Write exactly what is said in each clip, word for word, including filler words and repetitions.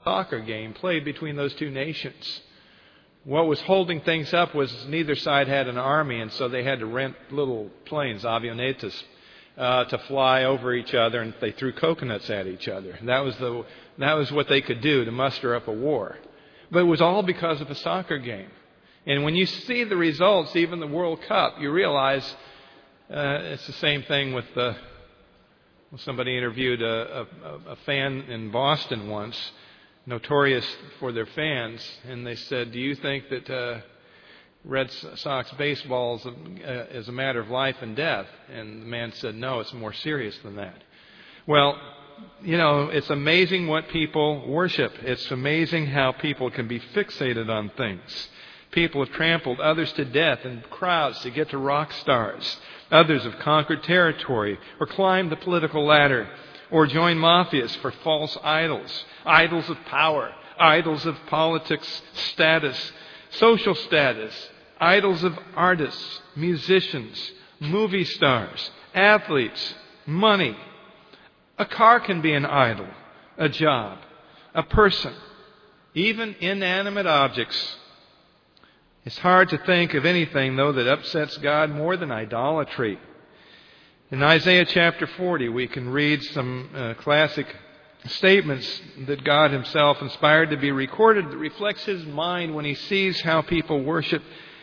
soccer game played between those two nations. What was holding things up was neither side had an army, and so they had to rent little planes, avionetas, uh, to fly over each other, and they threw coconuts at each other. And that was the that was what they could do to muster up a war. But it was all because of a soccer game. And when you see the results, even the World Cup, you realize uh, it's the same thing with the. Somebody interviewed a, a, a fan in Boston once, notorious for their fans, and they said, "Do you think that uh, Red Sox baseball is a, is a matter of life and death?" And the man said, "No, it's more serious than that." Well, you know, it's amazing what people worship. It's amazing how people can be fixated on things. People have trampled others to death in crowds to get to rock stars. Others have conquered territory or climbed the political ladder or joined mafias for false idols. Idols of power, idols of politics, status, social status, idols of artists, musicians, movie stars, athletes, money. A car can be an idol, a job, a person, even inanimate objects. It's hard to think of anything, though, that upsets God more than idolatry. In Isaiah chapter forty, we can read some uh, classic statements that God Himself inspired to be recorded that reflects His mind when He sees how people worship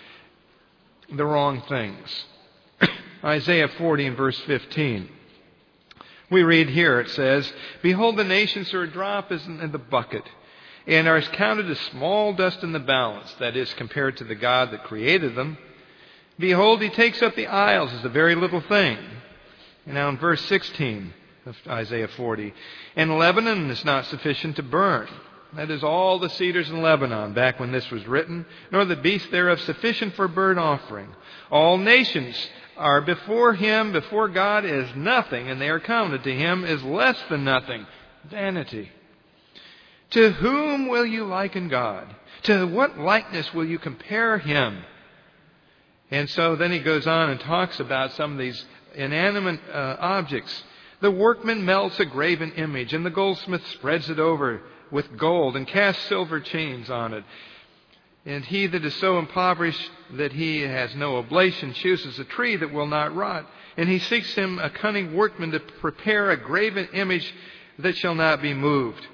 the wrong things. Isaiah forty and verse fifteen. We read here, it says, "Behold, the nations are a drop in the bucket, and are counted as small dust in the balance," that is, compared to the God that created them. "Behold, He takes up the isles as a very little thing." And now in verse sixteen of Isaiah forty, "And Lebanon is not sufficient to burn." That is, all the cedars in Lebanon, back when this was written, "nor the beasts thereof sufficient for burnt offering. All nations are before Him, before God is nothing, and they are counted to Him as less than nothing." Vanity. "To whom will you liken God? To what likeness will you compare Him?" And so then he goes on and talks about some of these inanimate uh, objects. "The workman melts a graven image, and the goldsmith spreads it over with gold and casts silver chains on it. And he that is so impoverished that he has no oblation chooses a tree that will not rot. And he seeks him a cunning workman to prepare a graven image that shall not be moved."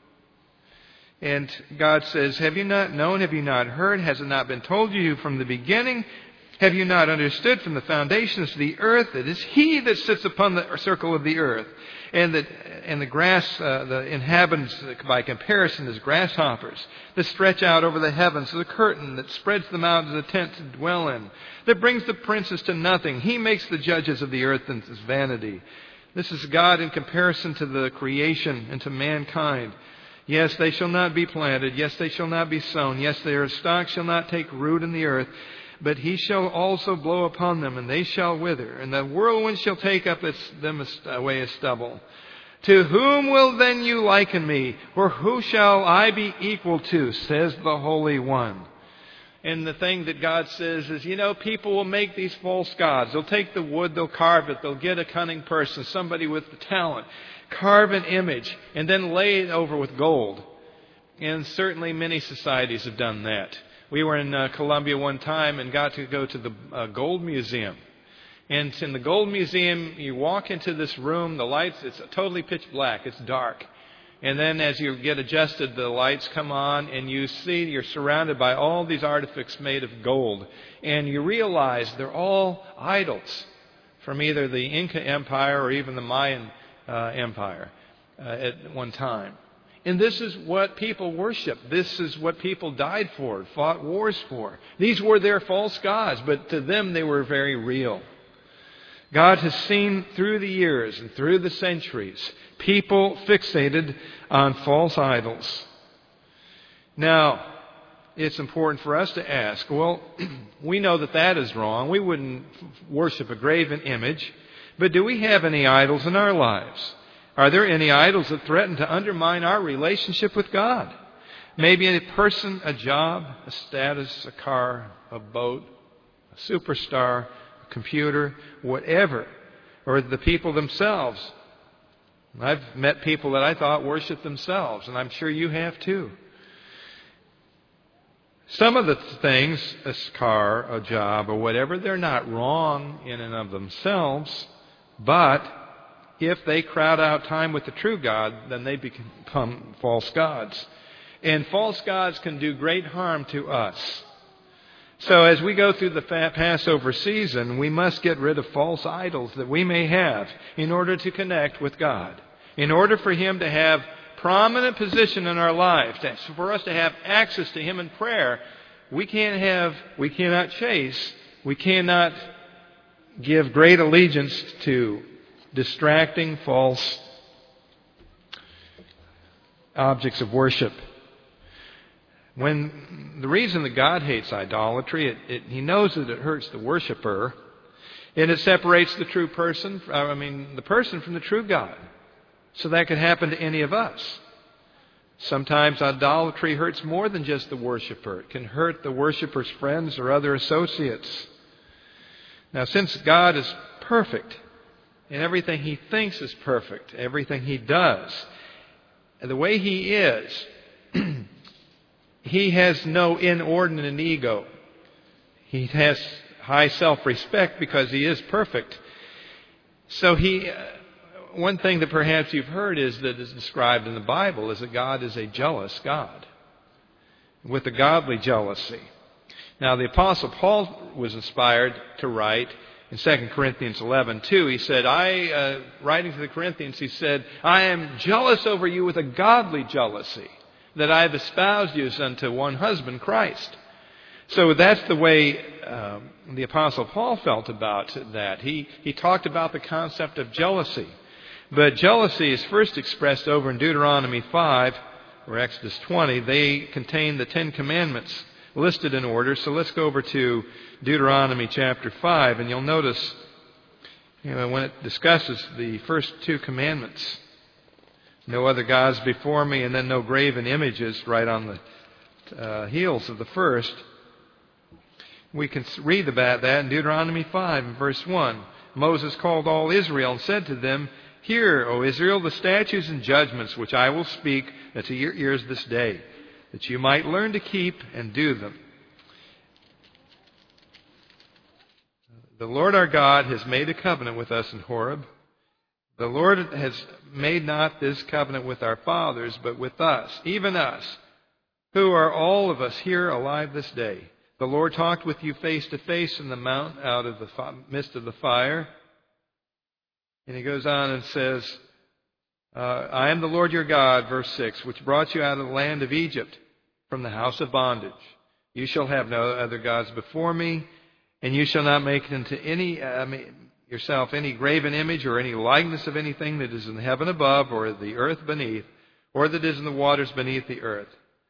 And God says, "Have you not known? Have you not heard? Has it not been told you from the beginning? Have you not understood from the foundations of the earth? It is He that sits upon the circle of the earth, and that and the grass, uh, the inhabitants by comparison as grasshoppers, that stretch out over the heavens as a curtain, that spreads them out as a tent to dwell in, that brings the princes to nothing. He makes the judges of the earth into vanity." This is God in comparison to the creation and to mankind. "Yes, they shall not be planted. Yes, they shall not be sown. Yes, their stock shall not take root in the earth. But He shall also blow upon them, and they shall wither. And the whirlwind shall take up them away as stubble. To whom will then you liken me? Or who shall I be equal to? Says the Holy One." And the thing that God says is, you know, people will make these false gods. They'll take the wood, they'll carve it, they'll get a cunning person, somebody with the talent, carve an image, and then lay it over with gold. And certainly many societies have done that. We were in uh, Colombia one time and got to go to the uh, Gold Museum. And in the Gold Museum, you walk into this room, the lights, it's totally pitch black, it's dark. And then as you get adjusted, the lights come on and you see you're surrounded by all these artifacts made of gold. And you realize they're all idols from either the Inca Empire or even the Mayan uh, Empire uh, at one time. And this is what people worship. This is what people died for, fought wars for. These were their false gods, but to them they were very real. God has seen through the years and through the centuries people fixated on false idols. Now, it's important for us to ask, well, we know that that is wrong. We wouldn't worship a graven image. But do we have any idols in our lives? Are there any idols that threaten to undermine our relationship with God? Maybe a person, a job, a status, a car, a boat, a superstar, a computer, whatever. Or the people themselves. I've met people that I thought worship themselves, and I'm sure you have too. Some of the things, a car, a job, or whatever, they're not wrong in and of themselves, but if they crowd out time with the true God, then they become false gods. And false gods can do great harm to us. So as we go through the Passover season, we must get rid of false idols that we may have in order to connect with God. In order for Him to have prominent position in our lives, for us to have access to Him in prayer, we can't have, we cannot chase, we cannot give great allegiance to distracting false objects of worship. When the reason that God hates idolatry, it, it, He knows that it hurts the worshiper, and it separates the true person, I mean, the person from the true God. So that could happen to any of us. Sometimes idolatry hurts more than just the worshiper. It can hurt the worshiper's friends or other associates. Now, since God is perfect, and everything He thinks is perfect, everything He does, and the way He is, He has no inordinate ego. He has high self-respect because He is perfect. So He, uh, one thing that perhaps you've heard is that is described in the Bible is that God is a jealous God, with a godly jealousy. Now, the Apostle Paul was inspired to write in Second Corinthians eleven two. He said, I, uh, writing to the Corinthians, he said, I am jealous over you with a godly jealousy, that I have espoused you unto one husband, Christ. So that's the way um, the Apostle Paul felt about that. He, he talked about the concept of jealousy. But jealousy is first expressed over in Deuteronomy five or Exodus twenty. They contain the Ten Commandments listed in order. So let's go over to Deuteronomy chapter five, and you'll notice, you know, when it discusses the first two commandments, no other gods before me, and then no graven images right on the uh, heels of the first. We can read about that in Deuteronomy five and verse one. Moses called all Israel and said to them, Hear, O Israel, the statutes and judgments which I will speak to your ears this day, that you might learn to keep and do them. The Lord our God has made a covenant with us in Horeb. The Lord has made not this covenant with our fathers, but with us, even us, who are all of us here alive this day. The Lord talked with you face to face in the mount out of the midst of the fire. And He goes on and says, uh, I am the Lord your God, verse six, which brought you out of the land of Egypt from the house of bondage. You shall have no other gods before me, and you shall not make into any uh, yourself any graven image or any likeness of anything that is in heaven above or the earth beneath, or that is in the waters beneath the earth.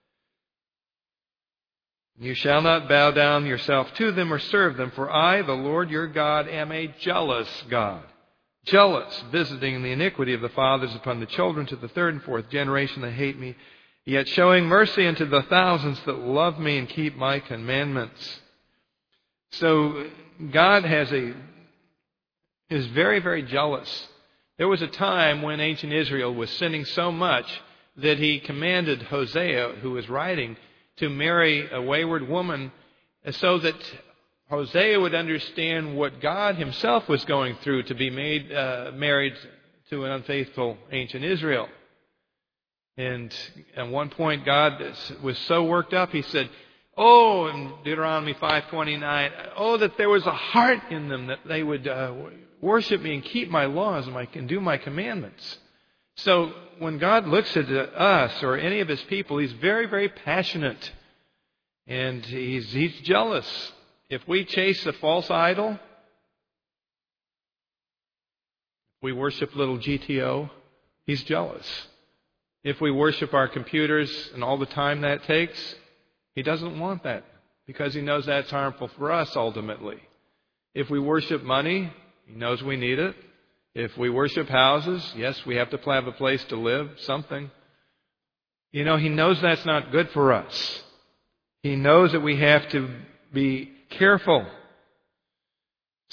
You shall not bow down yourself to them or serve them, for I, the Lord your God, am a jealous God. Jealous, visiting the iniquity of the fathers upon the children to the third and fourth generation that hate me, yet showing mercy unto the thousands that love me and keep my commandments. So God has a is very, very jealous. There was a time when ancient Israel was sinning so much that He commanded Hosea, who was writing, to marry a wayward woman so that Hosea would understand what God Himself was going through to be made uh, married to an unfaithful ancient Israel. And at one point, God was so worked up, He said, "Oh," in Deuteronomy five twenty-nine, "oh, that there was a heart in them that they would uh, worship Me and keep My laws and, my, and do My commandments." So when God looks at us or any of His people, He's very, very passionate, and He's He's jealous. If we chase a false idol, if we worship little G T O, He's jealous. If we worship our computers and all the time that takes, He doesn't want that because He knows that's harmful for us ultimately. If we worship money, He knows we need it. If we worship houses, yes, we have to have a place to live, something. You know, He knows that's not good for us. He knows that we have to be careful.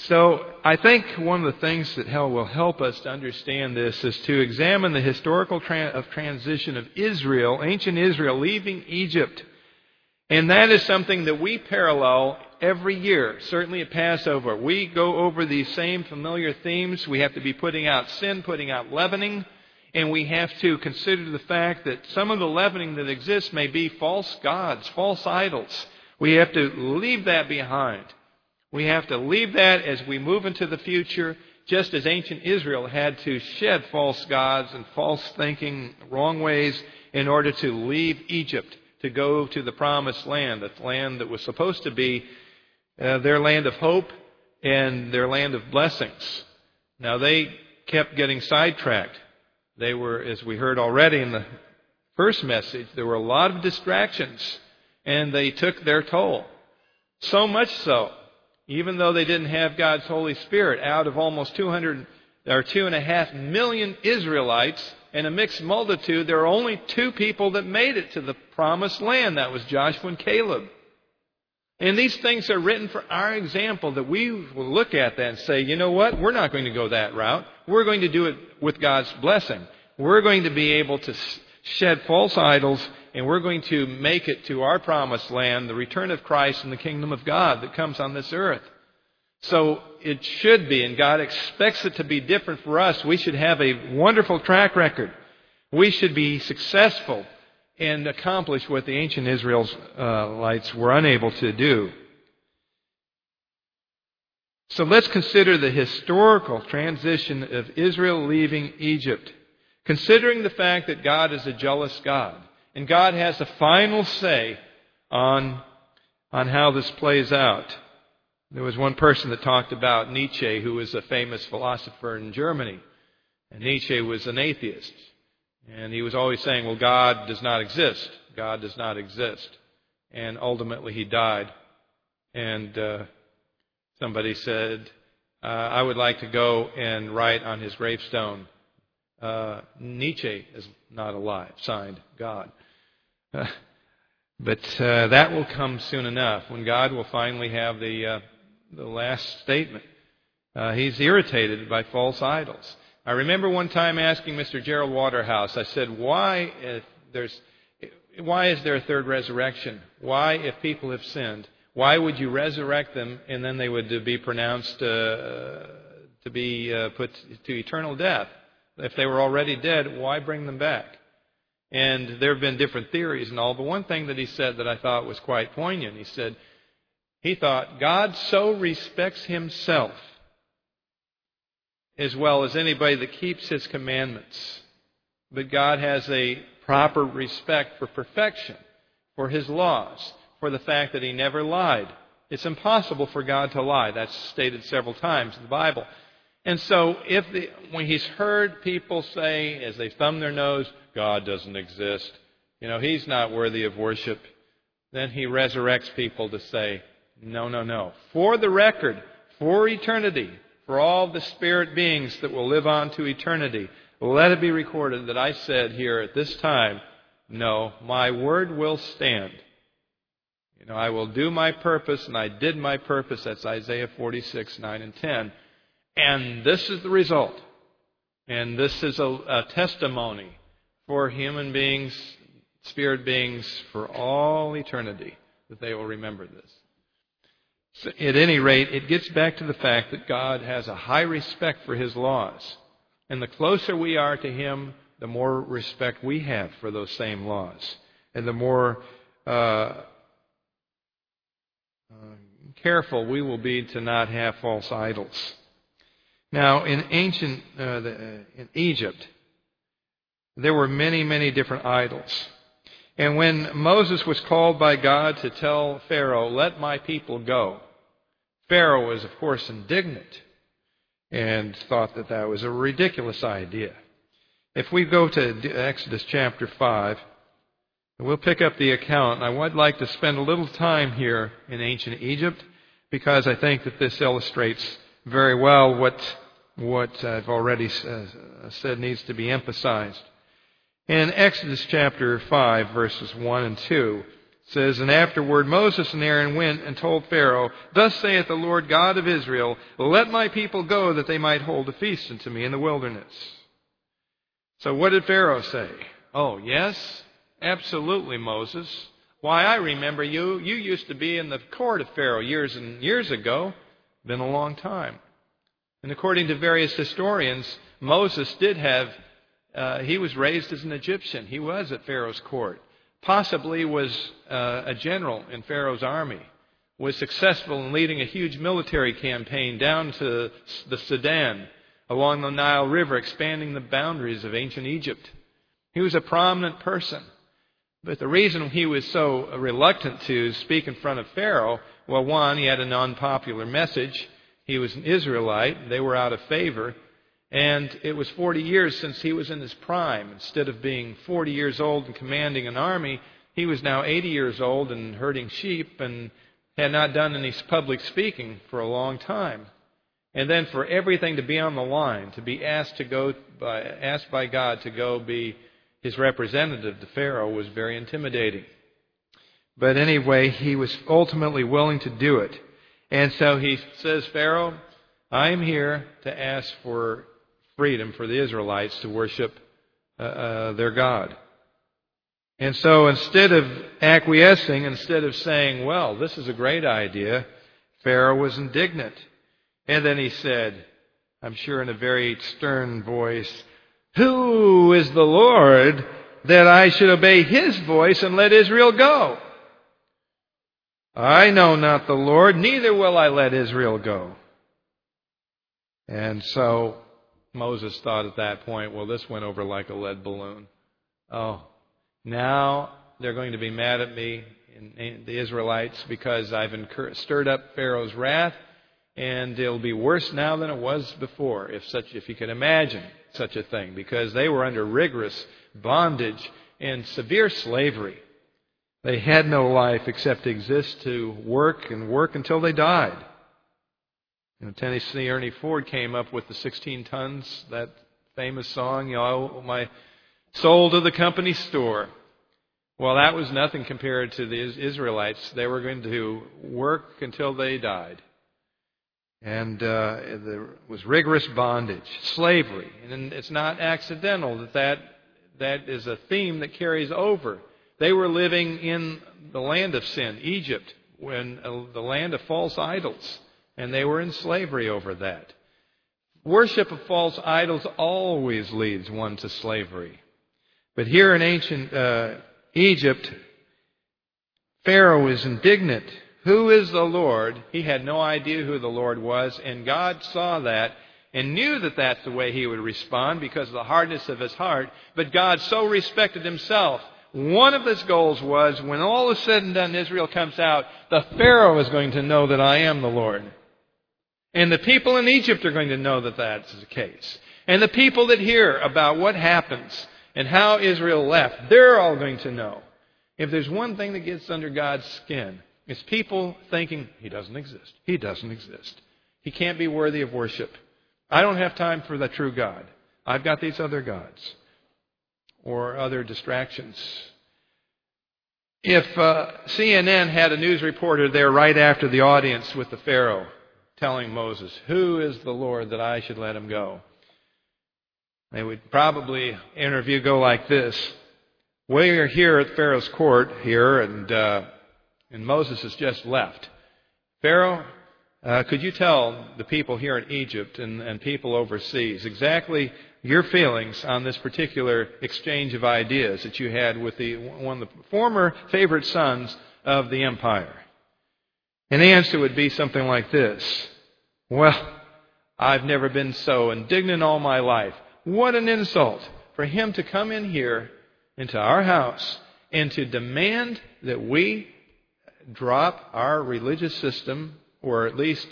So I think one of the things that will help us to understand this is to examine the historical tra- of transition of Israel, ancient Israel, leaving Egypt. And that is something that we parallel every year, certainly at Passover. We go over these same familiar themes. We have to be putting out sin, putting out leavening, and we have to consider the fact that some of the leavening that exists may be false gods, false idols. We have to leave that behind. We have to leave that as we move into the future, just as ancient Israel had to shed false gods and false thinking, wrong ways, in order to leave Egypt, to go to the promised land, the land that was supposed to be uh, their land of hope and their land of blessings. Now, they kept getting sidetracked. They were, as we heard already in the first message, there were a lot of distractions, and they took their toll. So much so, even though they didn't have God's Holy Spirit, out of almost two hundred or two and a half million Israelites and a mixed multitude, there are only two people that made it to the promised land. That was Joshua and Caleb. And these things are written for our example, that we will look at that and say, you know what? We're not going to go that route. We're going to do it with God's blessing. We're going to be able to shed false idols, and we're going to make it to our promised land, the return of Christ and the kingdom of God that comes on this earth. So it should be, and God expects it to be different for us. We should have a wonderful track record. We should be successful and accomplish what the ancient Israelites were unable to do. So let's consider the historical transition of Israel leaving Egypt, considering the fact that God is a jealous God, and God has a final say on, on how this plays out. There was one person that talked about Nietzsche, who was a famous philosopher in Germany. And Nietzsche was an atheist. And he was always saying, well, God does not exist. God does not exist. And ultimately he died. And uh, somebody said, uh, I would like to go and write on his gravestone, uh, Nietzsche is not alive, signed, God. Uh, but uh, that will come soon enough, when God will finally have the... Uh, The last statement. Uh, he's irritated by false idols. I remember one time asking Mister Gerald Waterhouse, I said, why, if there's, why is there a third resurrection? Why, if people have sinned, why would you resurrect them and then they would be pronounced uh, to be uh, put to eternal death? If they were already dead, why bring them back? And there have been different theories and all, but one thing that he said that I thought was quite poignant, he said, He thought, God so respects himself as well as anybody that keeps his commandments. But God has a proper respect for perfection, for his laws, for the fact that he never lied. It's impossible for God to lie. That's stated several times in the Bible. And so if the, when he's heard people say, as they thumb their nose, God doesn't exist, you know, he's not worthy of worship, then he resurrects people to say, No, no, no. For the record, for eternity, for all the spirit beings that will live on to eternity, let it be recorded that I said here at this time, no, my word will stand. You know, I will do my purpose, and I did my purpose. That's Isaiah forty-six, nine and ten. And this is the result. And this is a, a testimony for human beings, spirit beings, for all eternity, that they will remember this. So at any rate, it gets back to the fact that God has a high respect for his laws. And the closer we are to him, the more respect we have for those same laws. And the more uh, uh, careful we will be to not have false idols. Now, in ancient uh, the, uh, in Egypt, there were many, many different idols. And when Moses was called by God to tell Pharaoh, let my people go, Pharaoh was, of course, indignant and thought that that was a ridiculous idea. If we go to Exodus chapter five, we'll pick up the account. I would like to spend a little time here in ancient Egypt because I think that this illustrates very well what, what I've already said needs to be emphasized. In Exodus chapter five, verses one and two, says, "And afterward Moses and Aaron went and told Pharaoh, 'Thus saith the Lord God of Israel, let my people go that they might hold a feast unto me in the wilderness.'" So what did Pharaoh say? "Oh, yes, absolutely, Moses. Why, I remember you. You used to be in the court of Pharaoh years and years ago. Been a long time." And according to various historians, Moses did have, uh, he was raised as an Egyptian. He was at Pharaoh's court. Possibly was uh, a general in Pharaoh's army. Was successful in leading a huge military campaign down to the Sudan, along the Nile River, expanding the boundaries of ancient Egypt. He was a prominent person. But the reason he was so reluctant to speak in front of Pharaoh, well, one, he had an unpopular message. He was an Israelite. They were out of favor. And it was forty years since he was in his prime. Instead of being forty years old and commanding an army, he was now eighty years old and herding sheep and had not done any public speaking for a long time. And then for everything to be on the line, to be asked to go by, asked by God to go be his representative to Pharaoh was very intimidating. But anyway, he was ultimately willing to do it. And so he says, "Pharaoh, I am here to ask for freedom for the Israelites to worship uh, uh, their God." And so instead of acquiescing, instead of saying, "Well, this is a great idea," Pharaoh was indignant. And then he said, I'm sure in a very stern voice, "Who is the Lord that I should obey his voice and let Israel go? I know not the Lord, neither will I let Israel go." And so Moses thought at that point, well, this went over like a lead balloon. Oh, now they're going to be mad at me, the Israelites, because I've stirred up Pharaoh's wrath, and it'll be worse now than it was before, if such, if you can imagine such a thing, because they were under rigorous bondage and severe slavery. They had no life except to exist to work and work until they died. You know, Tennessee Ernie Ford came up with the sixteen tons, that famous song, you know, "My soul to the company store." Well, that was nothing compared to the Israelites. They were going to work until they died. And uh, there was rigorous bondage, slavery. And it's not accidental that, that that is a theme that carries over. They were living in the land of sin, Egypt, when uh, the land of false idols. And they were in slavery over that. Worship of false idols always leads one to slavery. But here in ancient uh, Egypt, Pharaoh is indignant. Who is the Lord? He had no idea who the Lord was, and God saw that and knew that that's the way he would respond because of the hardness of his heart. But God so respected himself. One of his goals was, when all is said and done, Israel comes out, the Pharaoh is going to know that I am the Lord. And the people in Egypt are going to know that that's the case. And the people that hear about what happens and how Israel left, they're all going to know. If there's one thing that gets under God's skin, it's people thinking, he doesn't exist. He doesn't exist. He can't be worthy of worship. I don't have time for the true God. I've got these other gods or other distractions. If uh, C N N had a news reporter there right after the audience with the Pharaoh telling Moses, "Who is the Lord that I should let him go?" they would probably interview go like this. We are here at Pharaoh's court here, and uh, and Moses has just left. Pharaoh, uh, could you tell the people here in Egypt and, and people overseas exactly your feelings on this particular exchange of ideas that you had with the one of the former favorite sons of the empire? And the answer would be something like this. "Well, I've never been so indignant all my life. What an insult for him to come in here into our house and to demand that we drop our religious system, or at least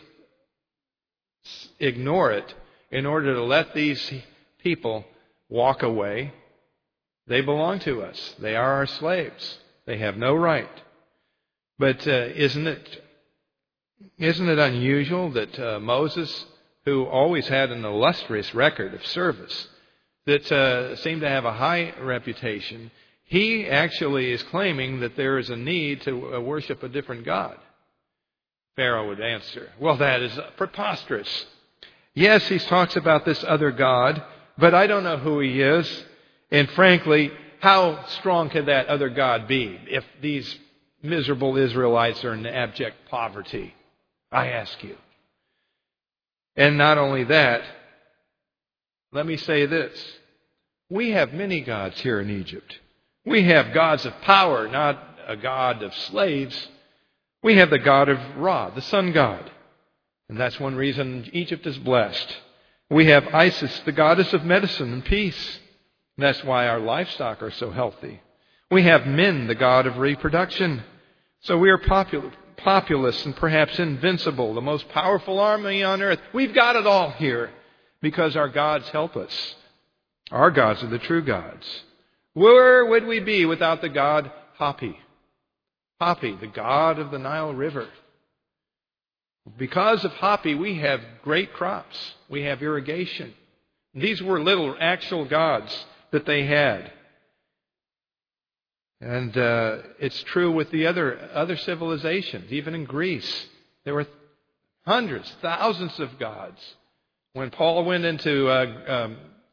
ignore it, in order to let these people walk away. They belong to us. They are our slaves. They have no right." But uh, isn't it isn't it unusual that uh, Moses, who always had an illustrious record of service, that uh, seemed to have a high reputation, He actually is claiming that there is a need to worship a different God. Pharaoh would answer, well, that is preposterous. Yes, he talks about this other God, but I don't know who he is. And frankly, how strong could that other God be if these miserable Israelites are in abject poverty? I ask you. And not only that, let me say this. We have many gods here in Egypt. We have gods of power, not a god of slaves. We have the god of Ra, the sun god. And that's one reason Egypt is blessed. We have Isis, the goddess of medicine and peace. And that's why our livestock are so healthy. We have Min, the god of reproduction. So we are popul- populous and perhaps invincible, the most powerful army on earth. We've got it all here because our gods help us. Our gods are the true gods. Where would we be without the god Hapi? Hapi, the god of the Nile River. Because of Hapi, we have great crops. We have irrigation. These were little actual gods that they had. And uh, it's true with the other other civilizations. Even in Greece, there were hundreds, thousands of gods. When Paul went into uh, um,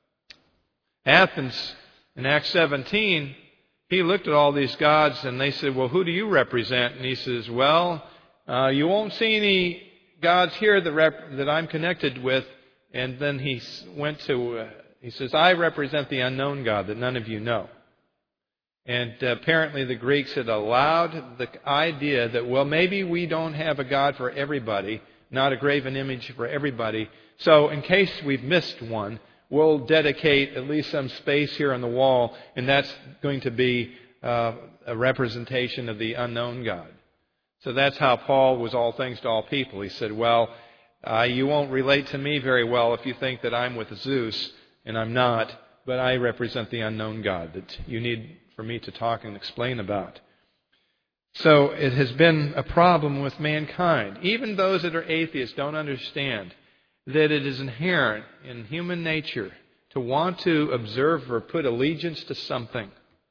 Athens in Acts seventeen, he looked at all these gods and they said, well, who do you represent? And he says, well, uh, you won't see any gods here that, rep- that I'm connected with. And then he went to, uh, he says, I represent the unknown God that none of you know. And uh, apparently the Greeks had allowed the idea that, well, maybe we don't have a God for everybody, not a graven image for everybody. So in case we've missed one, we'll dedicate at least some space here on the wall, and that's going to be uh, a representation of the unknown God. So that's how Paul was all things to all people. He said, well, uh, you won't relate to me very well if you think that I'm with Zeus, and I'm not, but I represent the unknown God that you need for me to talk and explain about. So it has been a problem with mankind. Even those that are atheists don't understand that it is inherent in human nature to want to observe or put allegiance to something.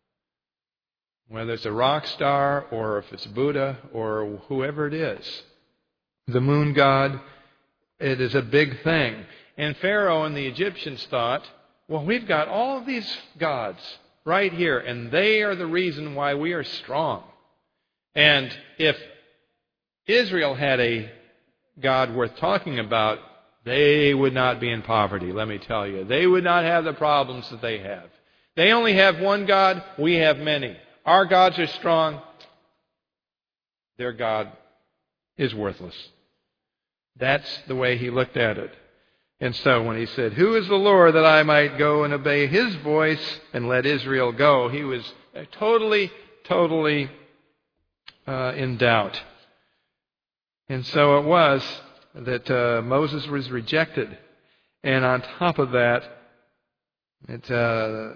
Whether it's a rock star or if it's Buddha or whoever it is. The moon god, it is a big thing. And Pharaoh and the Egyptians thought, well, we've got all of these gods right here, and they are the reason why we are strong. And if Israel had a God worth talking about, they would not be in poverty, let me tell you. They would not have the problems that they have. They only have one God, we have many. Our gods are strong. Their God is worthless. That's the way he looked at it. And so when he said, who is the Lord that I might go and obey his voice and let Israel go? He was totally, totally uh, in doubt. And so it was that uh, Moses was rejected. And on top of that, it, uh,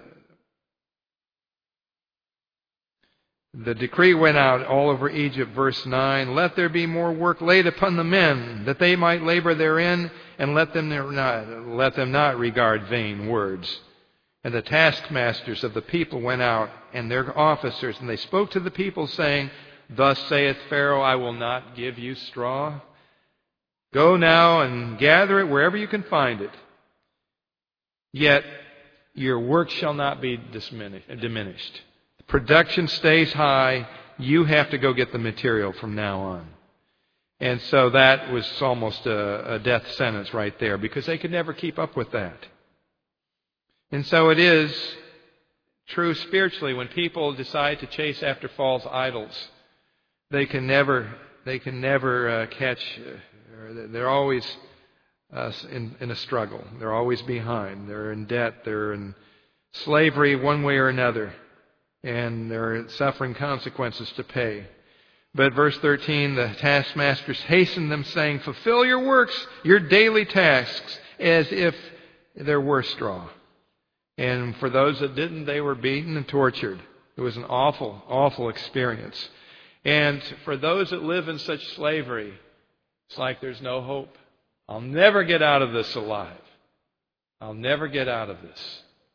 the decree went out all over Egypt, verse nine, let there be more work laid upon the men, that they might labor therein, and let them not, let them not regard vain words. And the taskmasters of the people went out, and their officers, and they spoke to the people, saying, thus saith Pharaoh, I will not give you straw. Go now and gather it wherever you can find it. Yet your work shall not be diminished. The production stays high. You have to go get the material from now on. And so that was almost a, a death sentence right there, because they could never keep up with that. And so it is true spiritually when people decide to chase after false idols. They can never, they can never uh, catch. Uh, they're always uh, in, in a struggle. They're always behind. They're in debt. They're in slavery one way or another, and they're suffering consequences to pay. But verse thirteen, the taskmasters hastened them, saying, fulfill your works, your daily tasks, as if there were straw. And for those that didn't, they were beaten and tortured. It was an awful, awful experience. And for those that live in such slavery, it's like there's no hope. I'll never get out of this alive. I'll never get out of this.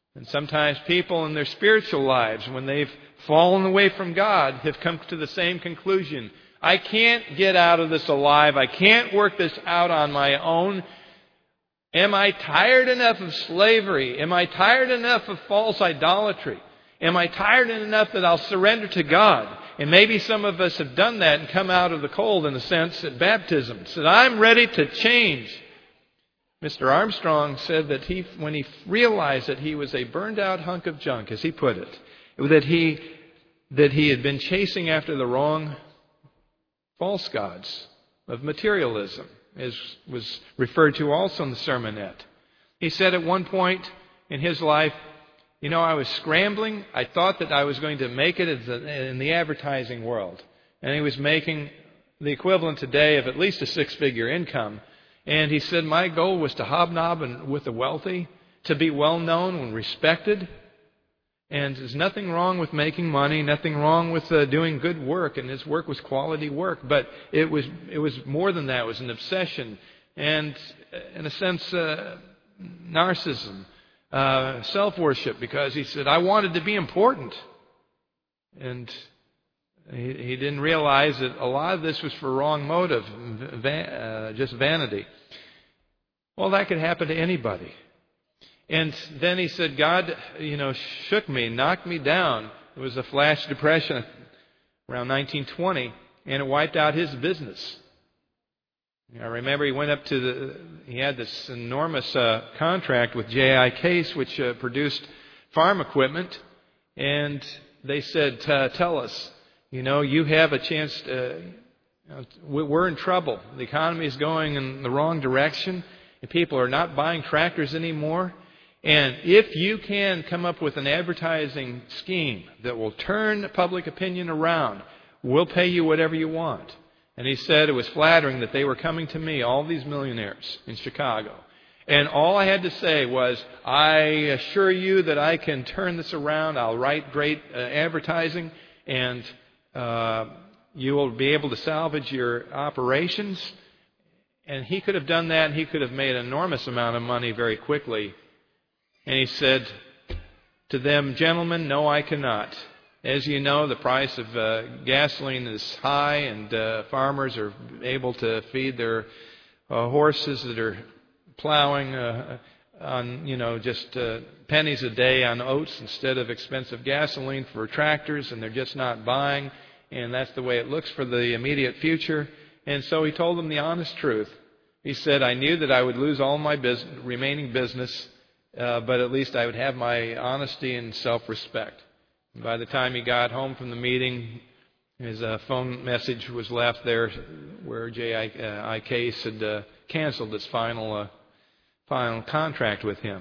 And sometimes people in their spiritual lives, when they've fallen away from God, have come to the same conclusion. I can't get out of this alive. I can't work this out on my own. Am I tired enough of slavery? Am I tired enough of false idolatry? Am I tired enough that I'll surrender to God? And maybe some of us have done that and come out of the cold, in a sense, at baptism. Said, I'm ready to change. Mister Armstrong said that he, when he realized that he was a burned out hunk of junk, as he put it, that he, that he had been chasing after the wrong false gods of materialism, as was referred to also in the sermonette. He said at one point in his life, you know, I was scrambling. I thought that I was going to make it in the advertising world. And he was making the equivalent today of at least a six-figure income. And he said, my goal was to hobnob with the wealthy, to be well-known and respected. And there's nothing wrong with making money, nothing wrong with uh, doing good work. And his work was quality work. But it was it was more than that. It was an obsession. And in a sense, uh, narcissism. Uh, self-worship, because he said, I wanted to be important. And he, he didn't realize that a lot of this was for wrong motive, van, uh, just vanity. Well, that could happen to anybody. And then he said, God, you know, shook me, knocked me down. It was a flash depression around nineteen twenty, and it wiped out his business. I remember he went up to the, he had this enormous uh, contract with J I Case, which uh, produced farm equipment. And they said, tell us, you know, you have a chance to, you know, we're in trouble. The economy is going in the wrong direction. And people are not buying tractors anymore. And if you can come up with an advertising scheme that will turn public opinion around, we'll pay you whatever you want. And he said it was flattering that they were coming to me, all these millionaires in Chicago. And all I had to say was, I assure you that I can turn this around. I'll write great uh, advertising, and uh, you will be able to salvage your operations. And he could have done that, and he could have made an enormous amount of money very quickly. And he said to them, gentlemen, no, I cannot. As you know, the price of uh, gasoline is high, and uh, farmers are able to feed their uh, horses that are plowing uh, on, you know, just uh, pennies a day on oats instead of expensive gasoline for tractors, and they're just not buying. And that's the way it looks for the immediate future. And so he told them the honest truth. He said, I knew that I would lose all my business, remaining business, uh, but at least I would have my honesty and self-respect. By the time he got home from the meeting, his uh, phone message was left there where J I Case had uh, canceled its final uh, final contract with him.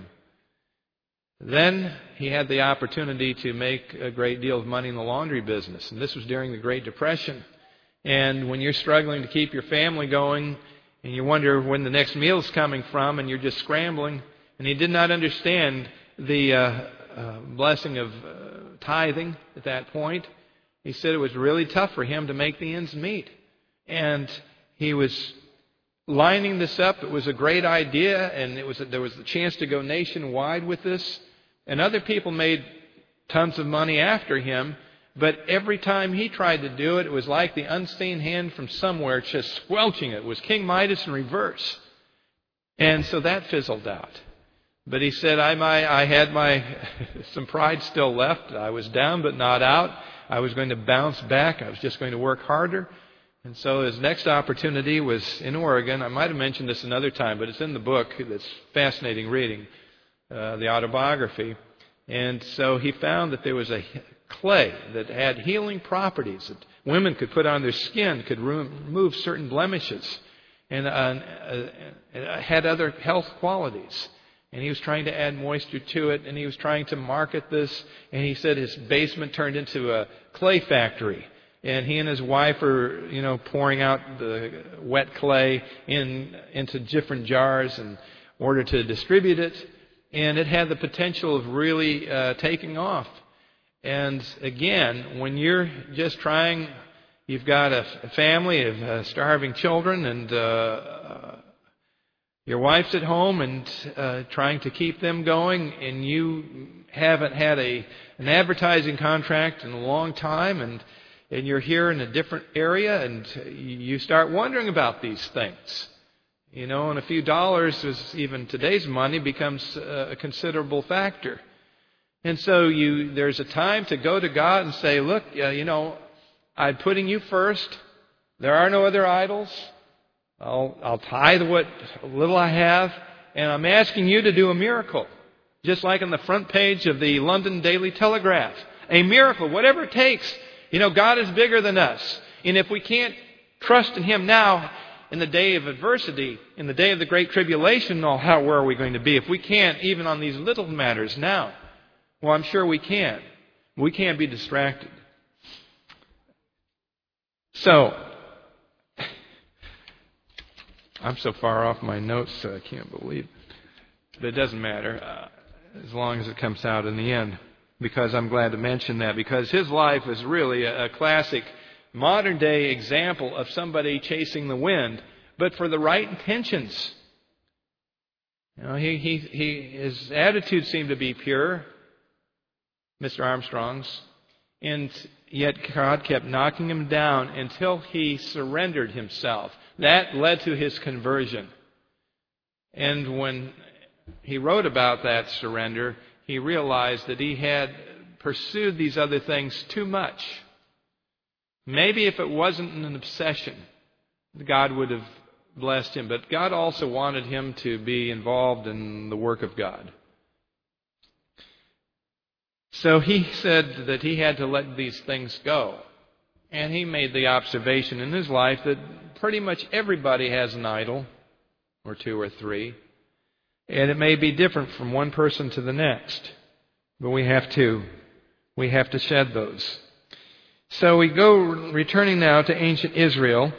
Then he had the opportunity to make a great deal of money in the laundry business. And this was during the Great Depression. And when you're struggling to keep your family going, and you wonder when the next meal is coming from, and you're just scrambling, and he did not understand the uh, uh, blessing of uh, tithing at that point. He said it was really tough for him to make the ends meet. And he was lining this up. It was a great idea, and it was a, there was the chance to go nationwide with this. And other people made tons of money after him, but every time he tried to do it, it was like the unseen hand from somewhere just squelching it. It was King Midas in reverse. And so that fizzled out. But he said, I, my, I had my some pride still left. I was down but not out. I was going to bounce back. I was just going to work harder. And so his next opportunity was in Oregon. I might have mentioned this another time, but it's in the book. It's fascinating reading, uh, the autobiography. And so he found that there was a clay that had healing properties that women could put on their skin, could remove certain blemishes, and uh, uh, had other health qualities. And he was trying to add moisture to it, and he was trying to market this. And he said his basement turned into a clay factory. And he and his wife are, you know, pouring out the wet clay in into different jars in order to distribute it. And it had the potential of really uh, taking off. And again, when you're just trying, you've got a family of uh, starving children, and uh, uh, your wife's at home and uh, trying to keep them going, and you haven't had a an advertising contract in a long time, and and you're here in a different area, and you start wondering about these things. You know, and a few dollars, is even today's money, becomes a considerable factor. And so you there's a time to go to God and say, look, uh, you know, I'm putting you first. There are no other idols. I'll, I'll tithe what little I have, and I'm asking you to do a miracle. Just like on the front page of the London Daily Telegraph. A miracle, whatever it takes. You know, God is bigger than us. And if we can't trust in Him now, in the day of adversity, in the day of the Great Tribulation, oh, how, where are we going to be? If we can't, even on these little matters now, well, I'm sure we can. We can't be distracted. So, I'm so far off my notes, so I can't believe it. But it doesn't matter, uh, as long as it comes out in the end. Because I'm glad to mention that. Because his life is really a, a classic modern-day example of somebody chasing the wind, but for the right intentions. You know, he, he, he, his attitude seemed to be pure, Mister Armstrong's, and yet God kept knocking him down until he surrendered himself. That led to his conversion. And when he wrote about that surrender, he realized that he had pursued these other things too much. Maybe if it wasn't an obsession, God would have blessed him. But God also wanted him to be involved in the work of God. So he said that he had to let these things go. And he made the observation in his life that pretty much everybody has an idol, or two or three. And it may be different from one person to the next. But we have to, we have to shed those. So we go, returning now to ancient Israel.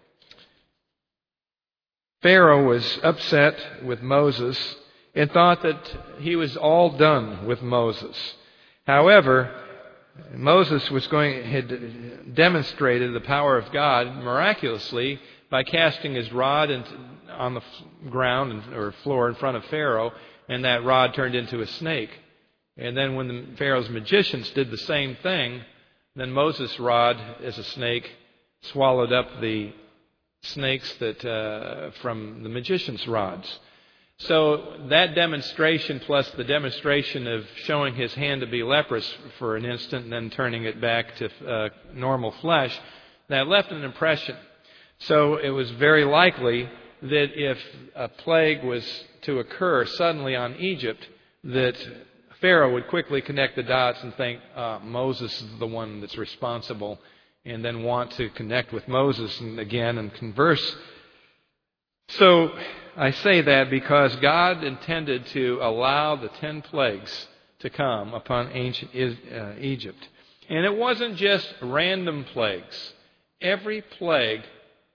Pharaoh was upset with Moses and thought that he was all done with Moses. However, Moses was going had demonstrated the power of God miraculously by casting his rod into, on the ground or floor in front of Pharaoh, and that rod turned into a snake. And then when the Pharaoh's magicians did the same thing, then Moses' rod, as a snake, swallowed up the snakes that uh, from the magicians' rods. So that demonstration, plus the demonstration of showing his hand to be leprous for an instant and then turning it back to uh, normal flesh, that left an impression. So it was very likely that if a plague was to occur suddenly on Egypt, that Pharaoh would quickly connect the dots and think, uh, Moses is the one that's responsible, and then want to connect with Moses and again and converse. So I say that because God intended to allow the ten plagues to come upon ancient Egypt. And it wasn't just random plagues. Every plague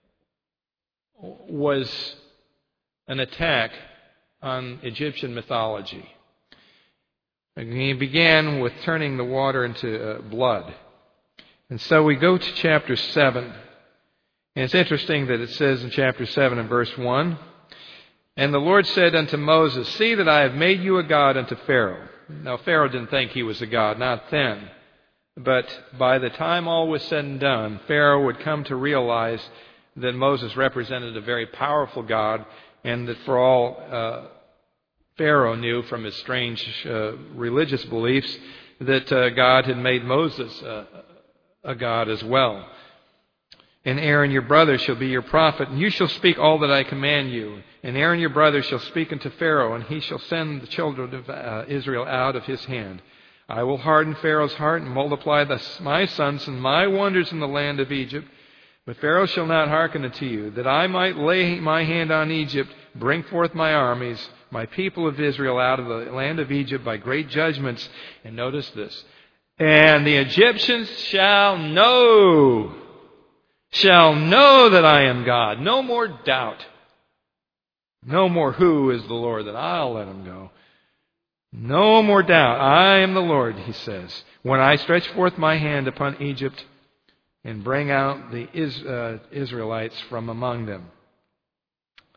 was an attack on Egyptian mythology. And he began with turning the water into uh, blood. And so we go to chapter seven. And it's interesting that it says in chapter seven and verse one, "And the Lord said unto Moses, See that I have made you a god unto Pharaoh." Now Pharaoh didn't think he was a god, not then. But by the time all was said and done, Pharaoh would come to realize that Moses represented a very powerful God, and that for all uh, Pharaoh knew from his strange uh, religious beliefs, that uh, God had made Moses uh, a god as well. "And Aaron your brother shall be your prophet, and you shall speak all that I command you. And Aaron your brother shall speak unto Pharaoh, and he shall send the children of uh, Israel out of his hand. I will harden Pharaoh's heart, and multiply the, my sons and my wonders in the land of Egypt. But Pharaoh shall not hearken unto you, that I might lay my hand on Egypt, bring forth my armies, my people of Israel out of the land of Egypt by great judgments." And notice this. "And the Egyptians shall know, shall know that I am God." No more doubt. No more who is the Lord, that I'll let them go. No more doubt. I am the Lord, he says, when I stretch forth my hand upon Egypt and bring out the Is, uh, Israelites from among them.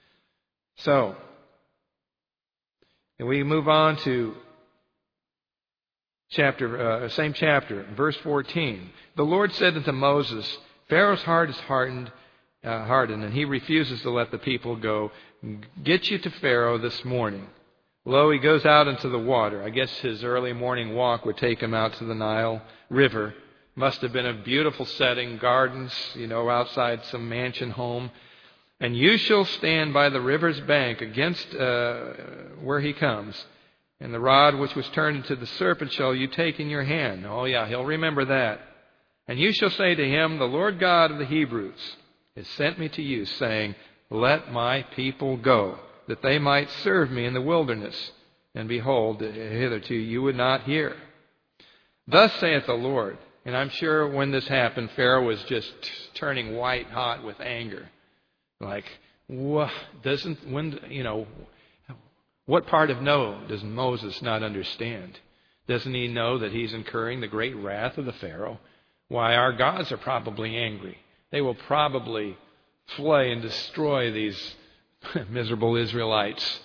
So, and we move on to chapter, uh, same chapter, verse fourteen. The Lord said unto Moses, Pharaoh's heart is hardened, uh, hardened, and he refuses to let the people go. Get you to Pharaoh this morning. Lo, he goes out into the water. I guess his early morning walk would take him out to the Nile River. Must have been a beautiful setting, gardens, you know, outside some mansion home. And you shall stand by the river's bank against uh, where he comes. And the rod which was turned into the serpent shall you take in your hand. Oh yeah, he'll remember that. And you shall say to him, The Lord God of the Hebrews has sent me to you, saying, Let my people go, that they might serve me in the wilderness. And behold, hitherto you would not hear. Thus saith the Lord. And I'm sure when this happened, Pharaoh was just turning white hot with anger. Like, what doesn't, when, you know, what part of no does Moses not understand? Doesn't he know that he's incurring the great wrath of the Pharaoh? Why, our gods are probably angry. They will probably flay and destroy these miserable Israelites.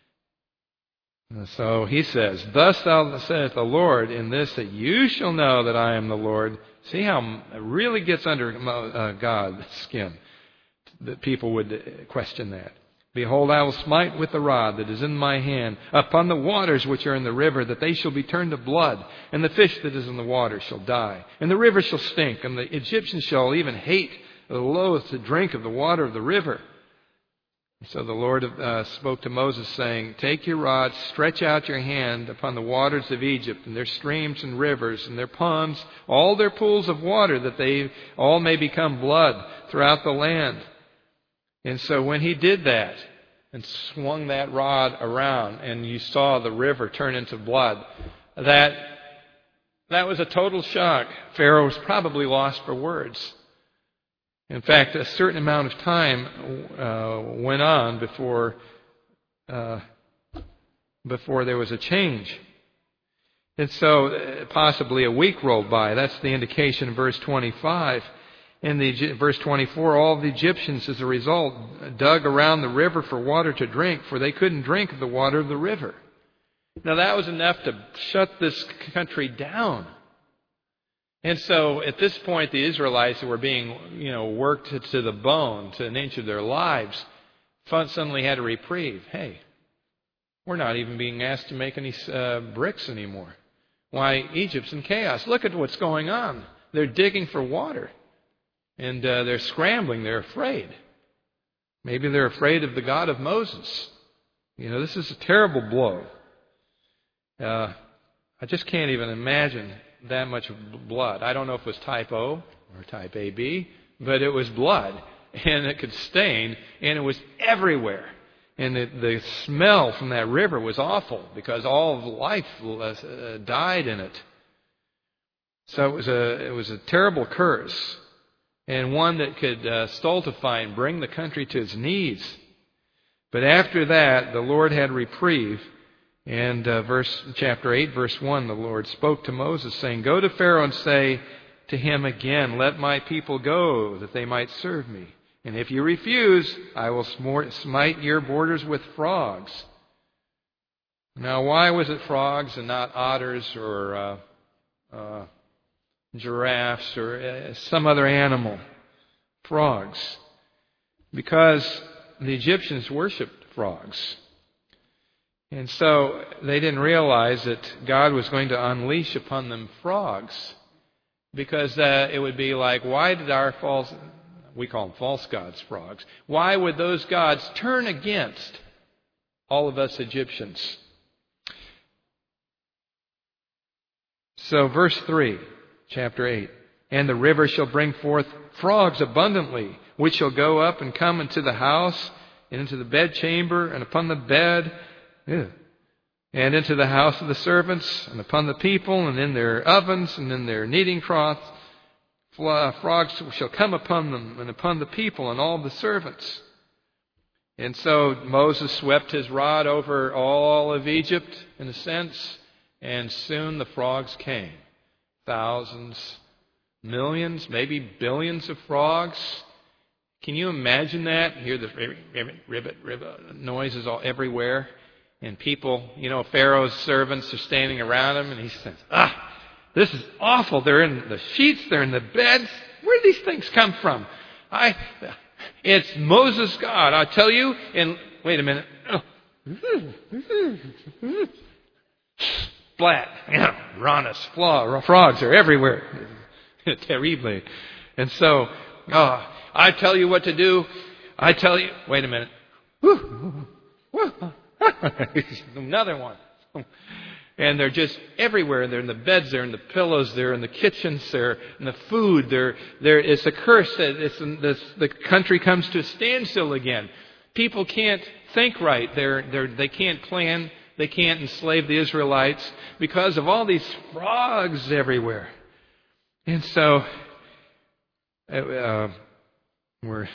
And so he says, Thus thou saith the Lord in this, that you shall know that I am the Lord. See how it really gets under uh, God's skin that people would question that. Behold, I will smite with the rod that is in my hand upon the waters which are in the river, that they shall be turned to blood, and the fish that is in the water shall die, and the river shall stink, and the Egyptians shall even hate or loathe to drink of the water of the river. So the Lord uh, spoke to Moses, saying, Take your rod, stretch out your hand upon the waters of Egypt, and their streams and rivers, and their ponds, all their pools of water, that they all may become blood throughout the land. And so when he did that and swung that rod around and you saw the river turn into blood, that that was a total shock. Pharaoh was probably lost for words. In fact, a certain amount of time uh, went on before uh, before there was a change. And so uh, possibly a week rolled by. That's the indication in verse twenty-five. In the verse twenty-four, all the Egyptians, as a result, dug around the river for water to drink, for they couldn't drink of the water of the river. Now that was enough to shut this country down. And so at this point, the Israelites who were being, you know, worked to the bone, to an inch of their lives, suddenly had a reprieve. Hey, we're not even being asked to make any uh, bricks anymore. Why, Egypt's in chaos. Look at what's going on. They're digging for water. And uh, they're scrambling. They're afraid. Maybe they're afraid of the God of Moses. You know, this is a terrible blow. Uh, I just can't even imagine that much blood. I don't know if it was type O or type A B, but it was blood. And it could stain. And it was everywhere. And the, the smell from that river was awful because all of life uh, died in it. So it was a, it was a terrible curse. And one that could uh, stultify and bring the country to its knees. But after that, the Lord had reprieve. And uh, verse chapter eight, verse one, the Lord spoke to Moses, saying, Go to Pharaoh and say to him again, Let my people go, that they might serve me. And if you refuse, I will smite your borders with frogs. Now, why was it frogs and not otters or uh, uh, giraffes or uh, some other animal? Frogs. Because the Egyptians worshipped frogs. And so they didn't realize that God was going to unleash upon them frogs. Because uh, it would be like, why did our false, we call them false gods, frogs, why would those gods turn against all of us Egyptians? So verse three, chapter eight. And the river shall bring forth frogs abundantly, which shall go up and come into the house, and into the bedchamber, and upon the bed, ew, and into the house of the servants, and upon the people, and in their ovens, and in their kneading troughs. Frogs shall come upon them, and upon the people, and all the servants. And so Moses swept his rod over all of Egypt, in a sense, and soon the frogs came. Thousands, millions, maybe billions of frogs. Can you imagine that? You hear the ribbit, ribbit, ribbit noises all everywhere. And people, you know, Pharaoh's servants are standing around him, and he says, ah, this is awful. They're in the sheets, they're in the beds. Where do these things come from? I, it's Moses' God, I tell you. And wait a minute. Splat. Ranas, frogs are everywhere. Terrible. And so, oh, I tell you what to do. I tell you. Wait a minute. Another one. And they're just everywhere. They're in the beds, they're in the pillows, they're in the kitchens, they're in the food. They're, they're, it's a curse that it's in this, the country comes to a standstill again. People can't think right. They're, they're, they can't plan. They can't enslave the Israelites because of all these frogs everywhere. And so, uh, we're...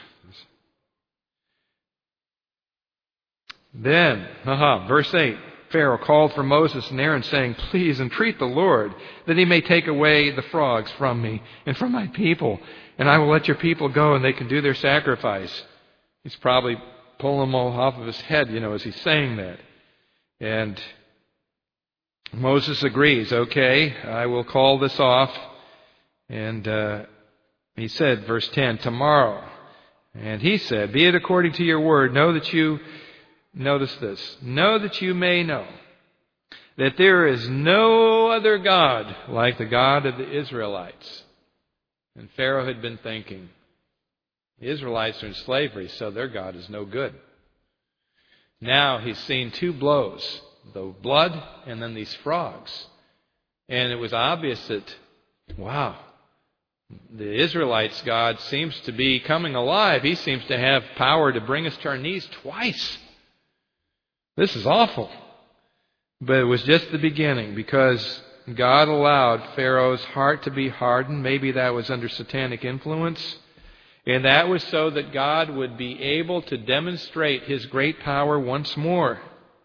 Then, aha, verse eight, Pharaoh called for Moses and Aaron, saying, please entreat the Lord that he may take away the frogs from me and from my people, and I will let your people go and they can do their sacrifice. He's probably pulling them all off of his head, you know, as he's saying that. And Moses agrees, okay, I will call this off. And uh, he said, verse ten, tomorrow. And he said, be it according to your word, know that you... Notice this. Know that you may know that there is no other God like the God of the Israelites. And Pharaoh had been thinking, the Israelites are in slavery, so their God is no good. Now he's seen two blows, the blood and then these frogs. And it was obvious that, wow, the Israelites' God seems to be coming alive. He seems to have power to bring us to our knees twice. This is awful. But it was just the beginning, because God allowed Pharaoh's heart to be hardened. Maybe that was under satanic influence. And that was so that God would be able to demonstrate His great power once more.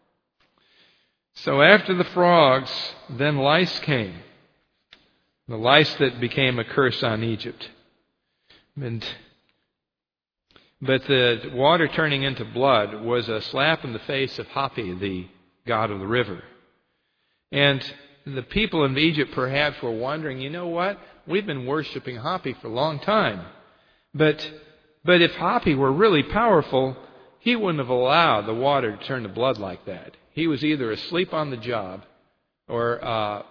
So after the frogs, then lice came. The lice that became a curse on Egypt. And But the water turning into blood was a slap in the face of Hapi, the god of the river. And the people of Egypt perhaps were wondering, you know what? We've been worshiping Hapi for a long time. But, but if Hapi were really powerful, he wouldn't have allowed the water to turn to blood like that. He was either asleep on the job or, uh,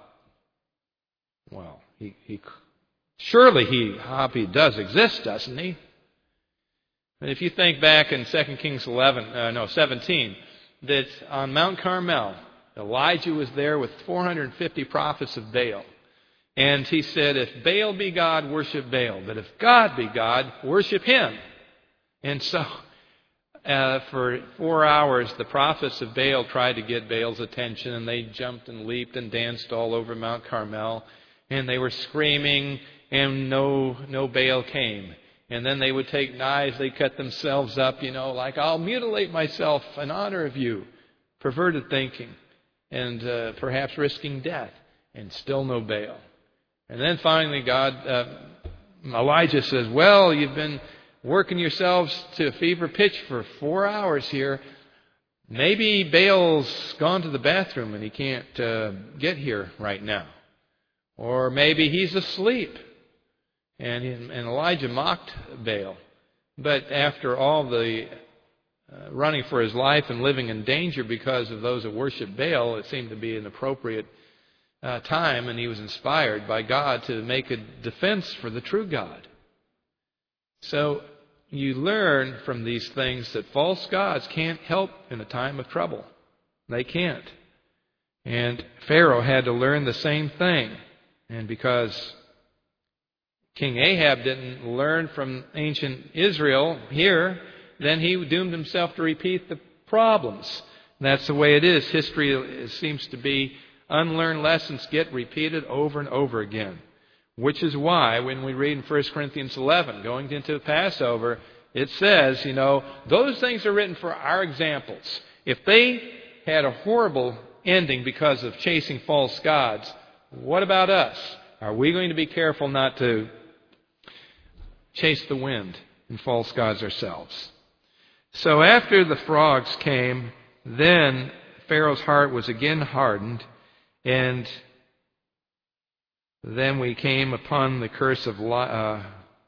well, he, he surely he, Hapi does exist, doesn't he? And if you think back in Second Kings eleven, uh, no, seventeen, that on Mount Carmel, Elijah was there with four hundred fifty prophets of Baal. And he said, if Baal be God, worship Baal. But if God be God, worship Him. And so, uh, for four hours, the prophets of Baal tried to get Baal's attention, and they jumped and leaped and danced all over Mount Carmel. And they were screaming, and no, no Baal came. And then they would take knives, they'd cut themselves up, you know, like, I'll mutilate myself in honor of you. Perverted thinking. And uh, perhaps risking death. And still no Baal. And then finally God, uh, Elijah says, well, you've been working yourselves to a fever pitch for four hours here. Maybe Baal's gone to the bathroom and he can't uh, get here right now. Or maybe he's asleep. And, and Elijah mocked Baal. But after all the uh, running for his life and living in danger because of those that worship Baal, it seemed to be an appropriate uh, time, and he was inspired by God to make a defense for the true God. So you learn from these things that false gods can't help in a time of trouble. They can't. And Pharaoh had to learn the same thing. And because King Ahab didn't learn from ancient Israel here, then he doomed himself to repeat the problems. That's the way it is. History seems to be unlearned lessons get repeated over and over again. Which is why when we read in First Corinthians eleven, going into the Passover, it says, you know, those things are written for our examples. If they had a horrible ending because of chasing false gods, what about us? Are we going to be careful not to chase the wind and false gods ourselves? So after the frogs came, then Pharaoh's heart was again hardened, and then we came upon the curse of uh,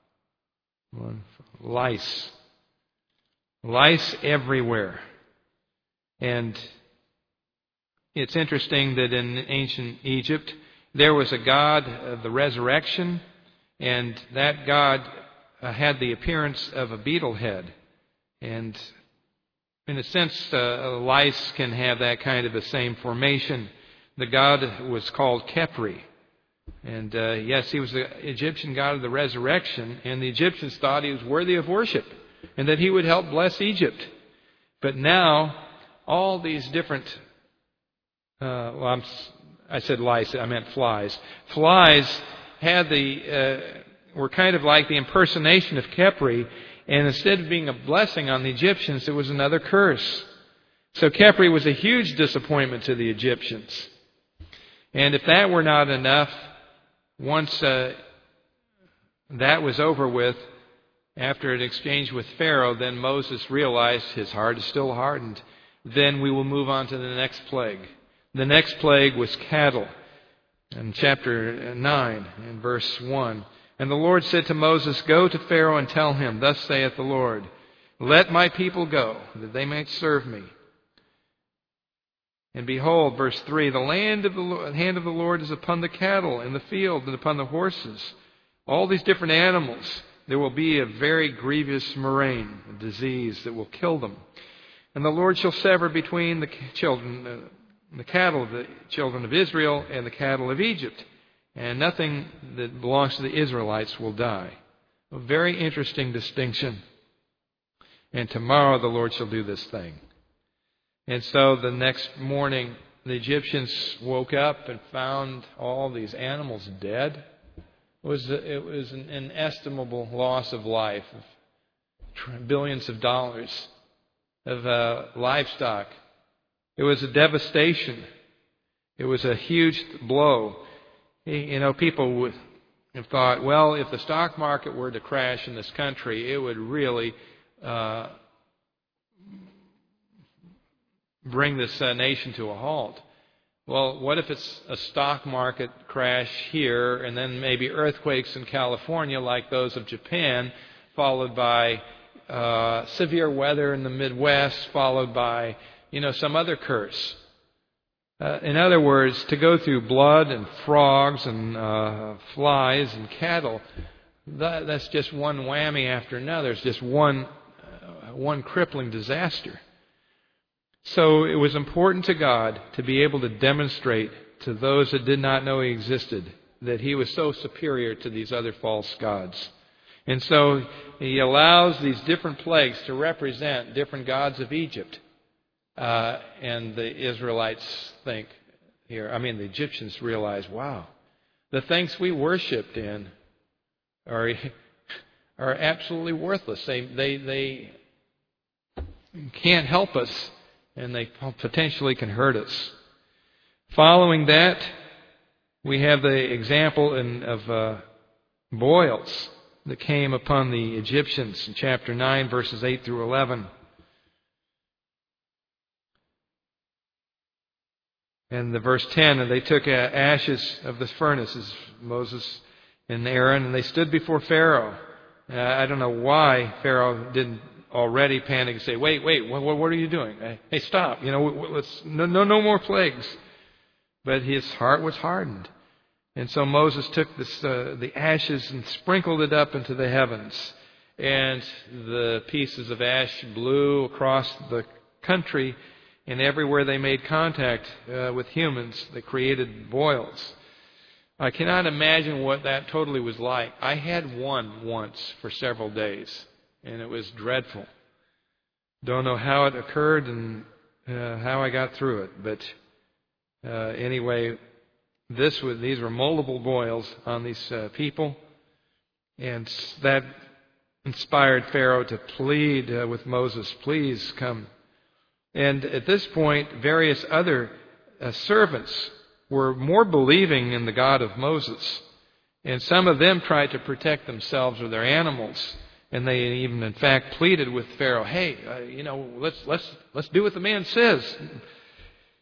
lice. Lice everywhere. And it's interesting that in ancient Egypt, there was a god of the resurrection, and that god uh, had the appearance of a beetle head. And in a sense, uh, lice can have that kind of the same formation. The god was called Khepri. And uh, yes, he was the Egyptian god of the resurrection, and the Egyptians thought he was worthy of worship and that he would help bless Egypt. But now, all these different, uh, well, I'm, I said lice, I meant flies. Flies had the, uh, were kind of like the impersonation of Khepri, and instead of being a blessing on the Egyptians, it was another curse. So Khepri was a huge disappointment to the Egyptians. And if that were not enough, once uh, that was over with, after an exchange with Pharaoh, then Moses realized his heart is still hardened. Then we will move on to the next plague. The next plague was cattle. In chapter nine, in verse one. And the Lord said to Moses, Go to Pharaoh and tell him, Thus saith the Lord, Let my people go, that they might serve me. And behold, verse three, The land of the hand of the Lord is upon the cattle in the field and upon the horses. All these different animals. There will be a very grievous murrain, a disease that will kill them. And the Lord shall sever between the children, uh, the cattle of the children of Israel and the cattle of Egypt. And nothing that belongs to the Israelites will die. A very interesting distinction. And tomorrow the Lord shall do this thing. And so the next morning, the Egyptians woke up and found all these animals dead. It was, it was an inestimable loss of life, of billions of dollars, of uh, livestock. It was a devastation. It was a huge blow. You know, people would have thought, well, if the stock market were to crash in this country, it would really uh, bring this uh, nation to a halt. Well, what if it's a stock market crash here and then maybe earthquakes in California like those of Japan, followed by uh, severe weather in the Midwest, followed by, you know, some other curse? Uh, in other words, to go through blood and frogs and uh, flies and cattle, that, that's just one whammy after another. It's just one, uh, one crippling disaster. So it was important to God to be able to demonstrate to those that did not know He existed that He was so superior to these other false gods. And so He allows these different plagues to represent different gods of Egypt. Uh, and the Israelites think here, I mean the Egyptians realize, wow, the things we worshipped in are, are absolutely worthless. They, they, they can't help us. And they potentially can hurt us. Following that, we have the example in, of uh, boils that came upon the Egyptians in chapter nine, verses eight through eleven. And the verse ten, and they took uh, ashes of the furnaces, Moses and Aaron, and they stood before Pharaoh. Uh, I don't know why Pharaoh didn't already panic and say, wait, wait, what, what are you doing? Hey, stop. You know, let's no, no, no more plagues. But his heart was hardened. And so Moses took this, uh, the ashes and sprinkled it up into the heavens. And the pieces of ash blew across the country. And everywhere they made contact uh, with humans, they created boils. I cannot imagine what that totally was like. I had one once for several days. And it was dreadful. Don't know how it occurred and uh, how I got through it. But uh, anyway, this was, these were multiple boils on these uh, people. And that inspired Pharaoh to plead uh, with Moses, please come. And at this point, various other uh, servants were more believing in the God of Moses. And some of them tried to protect themselves or their animals. And they even, in fact, pleaded with Pharaoh, hey, uh, you know, let's let's let's do what the man says.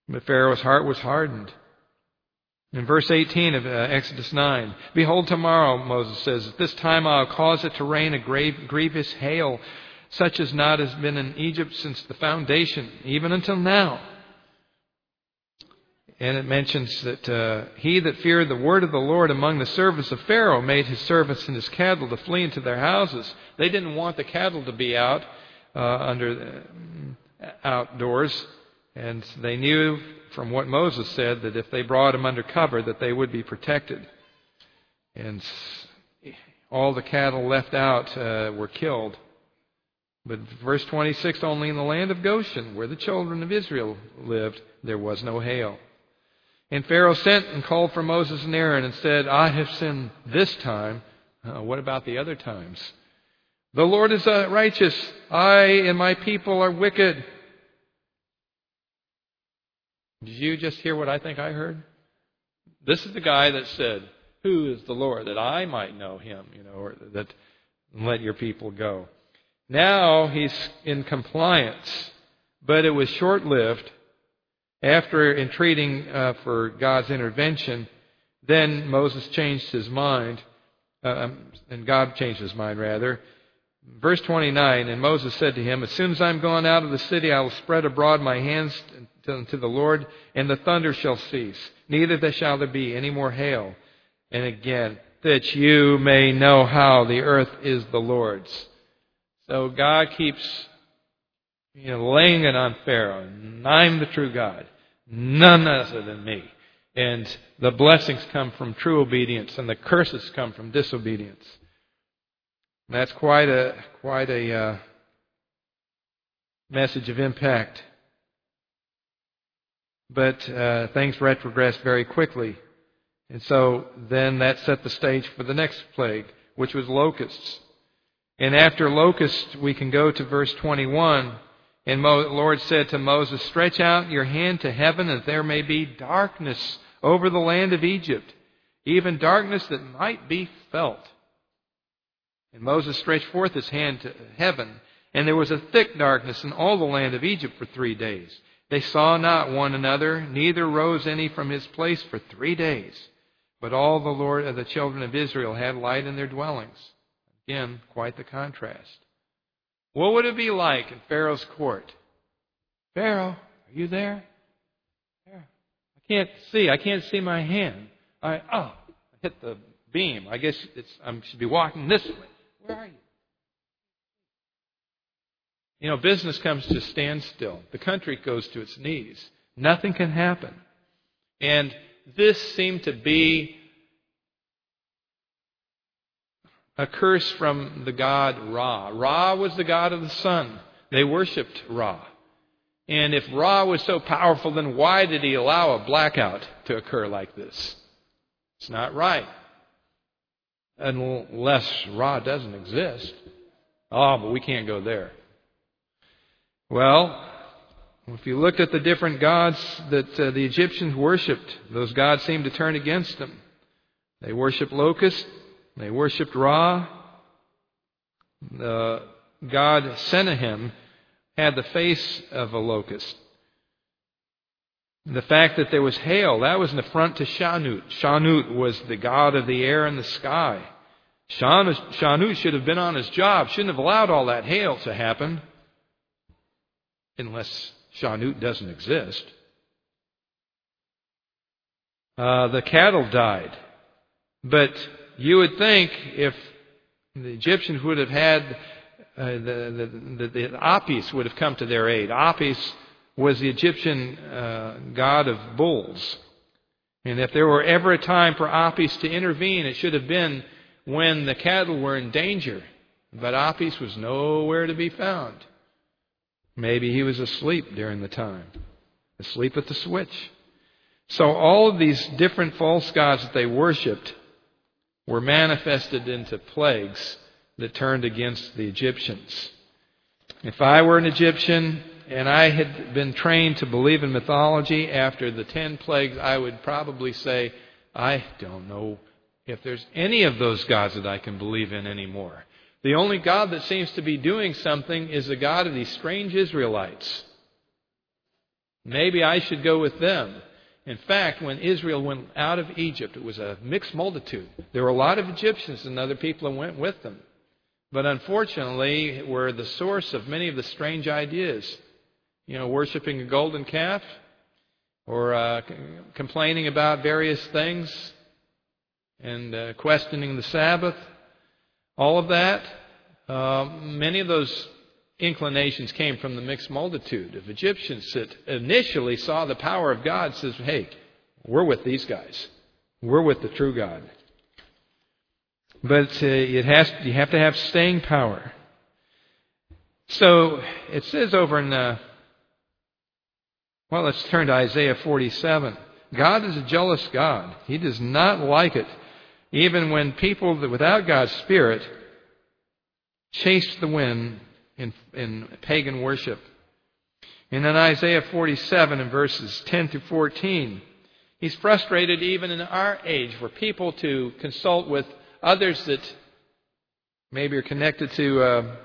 But Pharaoh's heart was hardened. In verse eighteen of uh, Exodus nine, "Behold, tomorrow," Moses says, "at this time I'll cause it to rain a grave, grievous hail, such as not has been in Egypt since the foundation, even until now." And it mentions that uh, he that feared the word of the Lord among the servants of Pharaoh made his servants and his cattle to flee into their houses. They didn't want the cattle to be out uh, under the, outdoors, and they knew from what Moses said that if they brought them under cover that they would be protected. And all the cattle left out uh, were killed. But verse twenty-six, "Only in the land of Goshen, where the children of Israel lived, there was no hail. And Pharaoh sent and called for Moses and Aaron and said, I have sinned this time." Uh, what about the other times? "The Lord is uh, righteous. I and my people are wicked." Did you just hear what I think I heard? This is the guy that said, "Who is the Lord, that I might know him, you know, or that let your people go." Now he's in compliance, but it was short-lived. After entreating uh, for God's intervention, then Moses changed his mind, uh, and God changed his mind, rather. Verse twenty-nine, "And Moses said to him, As soon as I am gone out of the city, I will spread abroad my hands to the Lord, and the thunder shall cease, neither there shall there be any more hail. And again, that you may know how the earth is the Lord's." So God keeps, you know, laying it on Pharaoh. And I'm the true God. None other than me. And the blessings come from true obedience, and the curses come from disobedience. That's quite a quite a uh, message of impact. But uh, things retrogressed very quickly. And so then that set the stage for the next plague, which was locusts. And after locusts, we can go to verse twenty-one. "And the Lord said to Moses, Stretch out your hand to heaven, that there may be darkness over the land of Egypt, even darkness that might be felt. And Moses stretched forth his hand to heaven, and there was a thick darkness in all the land of Egypt for three days. They saw not one another, neither rose any from his place for three days. But all the Lord of the children of Israel had light in their dwellings." Again, quite the contrast. What would it be like in Pharaoh's court? "Pharaoh, are you there? I can't see. I can't see my hand. I oh, I hit the beam. I guess it's I should be walking this way. Where are you?" You know, business comes to a standstill. The country goes to its knees. Nothing can happen. And this seemed to be a curse from the god Ra. Ra was the god of the sun. They worshipped Ra. And if Ra was so powerful, then why did he allow a blackout to occur like this? It's not right. Unless Ra doesn't exist. Oh, but we can't go there. Well, if you looked at the different gods that uh, the Egyptians worshipped, those gods seemed to turn against them. They worshipped locusts. They worshipped Ra. The god Sennacherib had the face of a locust. The fact that there was hail, that was an affront to Shanut. Shanut was the god of the air and the sky. Shanut should have been on his job, shouldn't have allowed all that hail to happen. Unless Shanut doesn't exist. Uh, the cattle died. But you would think if the Egyptians would have had, uh, the, the, the, the Apis would have come to their aid. Apis was the Egyptian uh, god of bulls. And if there were ever a time for Apis to intervene, it should have been when the cattle were in danger. But Apis was nowhere to be found. Maybe he was asleep during the time. Asleep at the switch. So all of these different false gods that they worshipped were manifested into plagues that turned against the Egyptians. If I were an Egyptian and I had been trained to believe in mythology after the ten plagues, I would probably say, I don't know if there's any of those gods that I can believe in anymore. The only God that seems to be doing something is the God of these strange Israelites. Maybe I should go with them. In fact, when Israel went out of Egypt, it was a mixed multitude. There were a lot of Egyptians and other people who went with them. But unfortunately, were the source of many of the strange ideas. You know, worshiping a golden calf, or uh, c- complaining about various things, and uh, questioning the Sabbath. All of that, uh, many of those inclinations came from the mixed multitude of Egyptians that initially saw the power of God, says, hey, we're with these guys. We're with the true God. But uh, it has you have to have staying power. So it says over in, uh, well, let's turn to Isaiah forty-seven. God is a jealous God. He does not like it, even when people that without God's Spirit chase the wind in, in pagan worship. And in Isaiah forty-seven, in verses ten through fourteen, he's frustrated even in our age for people to consult with others that maybe are connected to uh,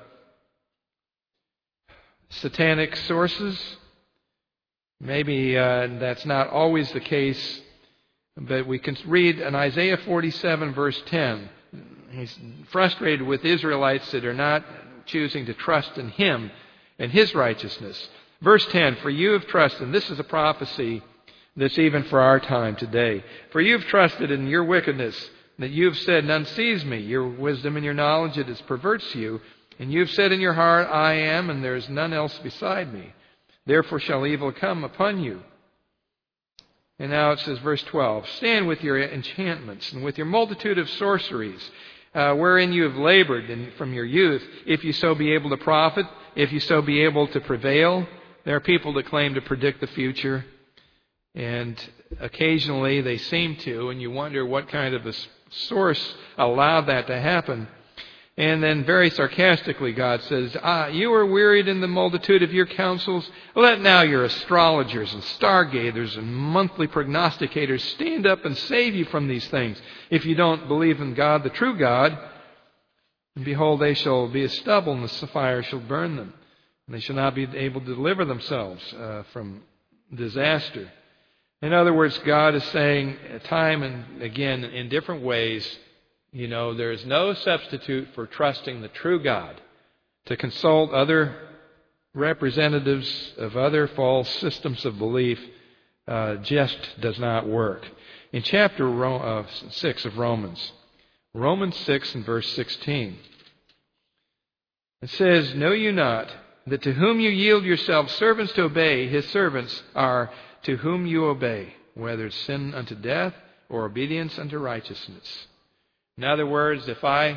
satanic sources. Maybe uh, that's not always the case, but we can read in Isaiah forty-seven, verse ten. He's frustrated with Israelites that are not choosing to trust in Him and His righteousness. Verse ten, for you have trusted, and this is a prophecy that's even for our time today. For you have trusted in your wickedness, that you have said, none sees me. Your wisdom and your knowledge, it is perverts you. And you have said in your heart, I am, and there is none else beside me. Therefore shall evil come upon you. And now it says, verse twelve, stand with your enchantments and with your multitude of sorceries, uh, wherein you have labored and from your youth, if you so be able to profit, if you so be able to prevail. There are people that claim to predict the future, and occasionally they seem to, and you wonder what kind of a source allowed that to happen. And then very sarcastically God says, ah, you are wearied in the multitude of your counsels. Let now your astrologers and stargazers and monthly prognosticators stand up and save you from these things. If you don't believe in God, the true God, and behold, they shall be as stubble, and the fire shall burn them. And they shall not be able to deliver themselves uh, from disaster. In other words, God is saying time and again in different ways, you know, there is no substitute for trusting the true God. To consult other representatives of other false systems of belief uh, just does not work. In chapter uh, six of Romans, Romans six and verse sixteen, it says, know you not that to whom you yield yourselves servants to obey, his servants are to whom you obey, whether it's sin unto death or obedience unto righteousness. In other words, if I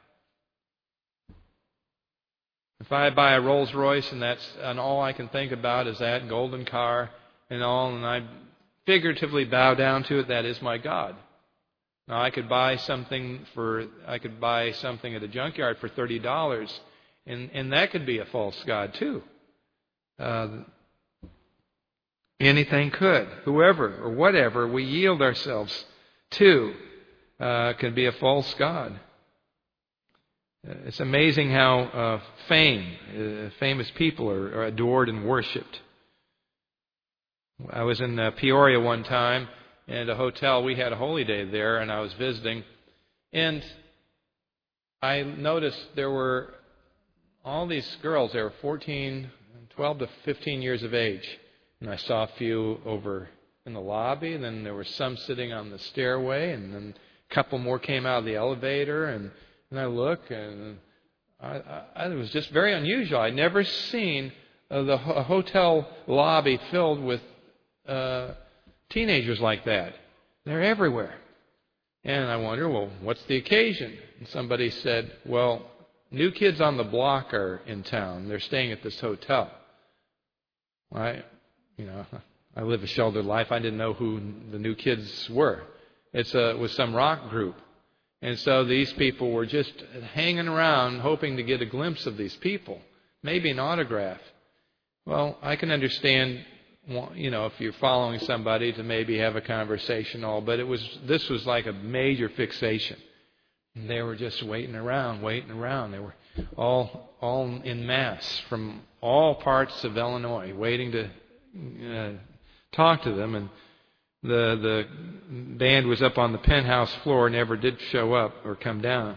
if I buy a Rolls Royce and that's and all I can think about is that golden car and all, and I figuratively bow down to it, that is my God. Now I could buy something for I could buy something at a junkyard for thirty dollars, and and that could be a false god too. Uh, anything could, whoever or whatever we yield ourselves to. Uh, can be a false god. Uh, it's amazing how uh, fame, uh, famous people are, are adored and worshipped. I was in uh, Peoria one time, and at a hotel, we had a holy day there, and I was visiting, and I noticed there were all these girls. They were fourteen, twelve to fifteen years of age, and I saw a few over in the lobby, and then there were some sitting on the stairway, and then a couple more came out of the elevator, and, and I look, and I, I, I, it was just very unusual. I'd never seen uh, the a hotel lobby filled with uh, teenagers like that. They're everywhere. And I wonder, well, what's the occasion? And somebody said, well, new kids on the block are in town. They're staying at this hotel. I, you know, I live a sheltered life. I didn't know who the new kids were. It's a, it was some rock group. And so these people were just hanging around hoping to get a glimpse of these people, maybe an autograph. Well, I can understand, you know, if you're following somebody to maybe have a conversation, all, but it was this was like a major fixation. And they were just waiting around, waiting around. They were all all in mass from all parts of Illinois, waiting to uh, talk to them. And the the band was up on the penthouse floor, never did show up or come down.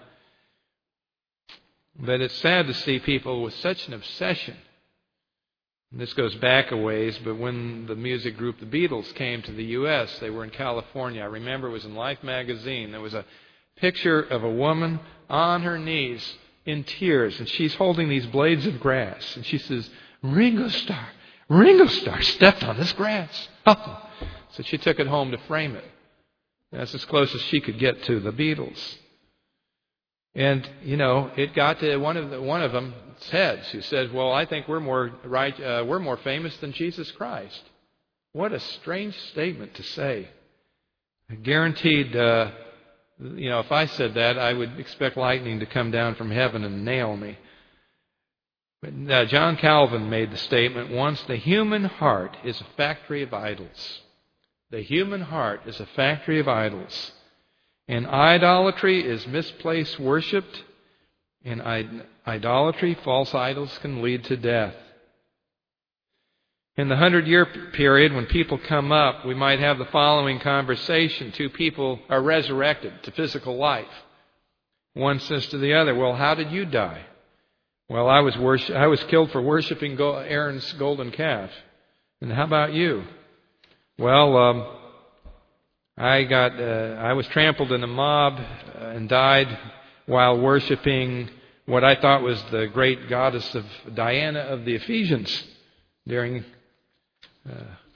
But it's sad to see people with such an obsession. And this goes back a ways, but when the music group the Beatles came to the U S, they were in California. I remember it was in Life magazine. There was a picture of a woman on her knees in tears, and she's holding these blades of grass. And she says, Ringo Starr, Ringo Starr stepped on this grass. Oh. So she took it home to frame it. That's as close as she could get to the Beatles. And, you know, it got to one of the, one of them's heads who says, well, I think we're more right, uh, we're more famous than Jesus Christ. What a strange statement to say. I guaranteed, uh, you know, if I said that, I would expect lightning to come down from heaven and nail me. But uh, John Calvin made the statement once, the human heart is a factory of idols. The human heart is a factory of idols. And idolatry is misplaced worship. In idolatry, false idols can lead to death. In the hundred-year period, when people come up, we might have the following conversation. Two people are resurrected to physical life. One says to the other, well, how did you die? Well, I was worship- I was killed for worshiping Aaron's golden calf. And how about you? Well, um, I got uh, I was trampled in a mob uh, and died while worshiping what I thought was the great goddess of Diana of the Ephesians during uh,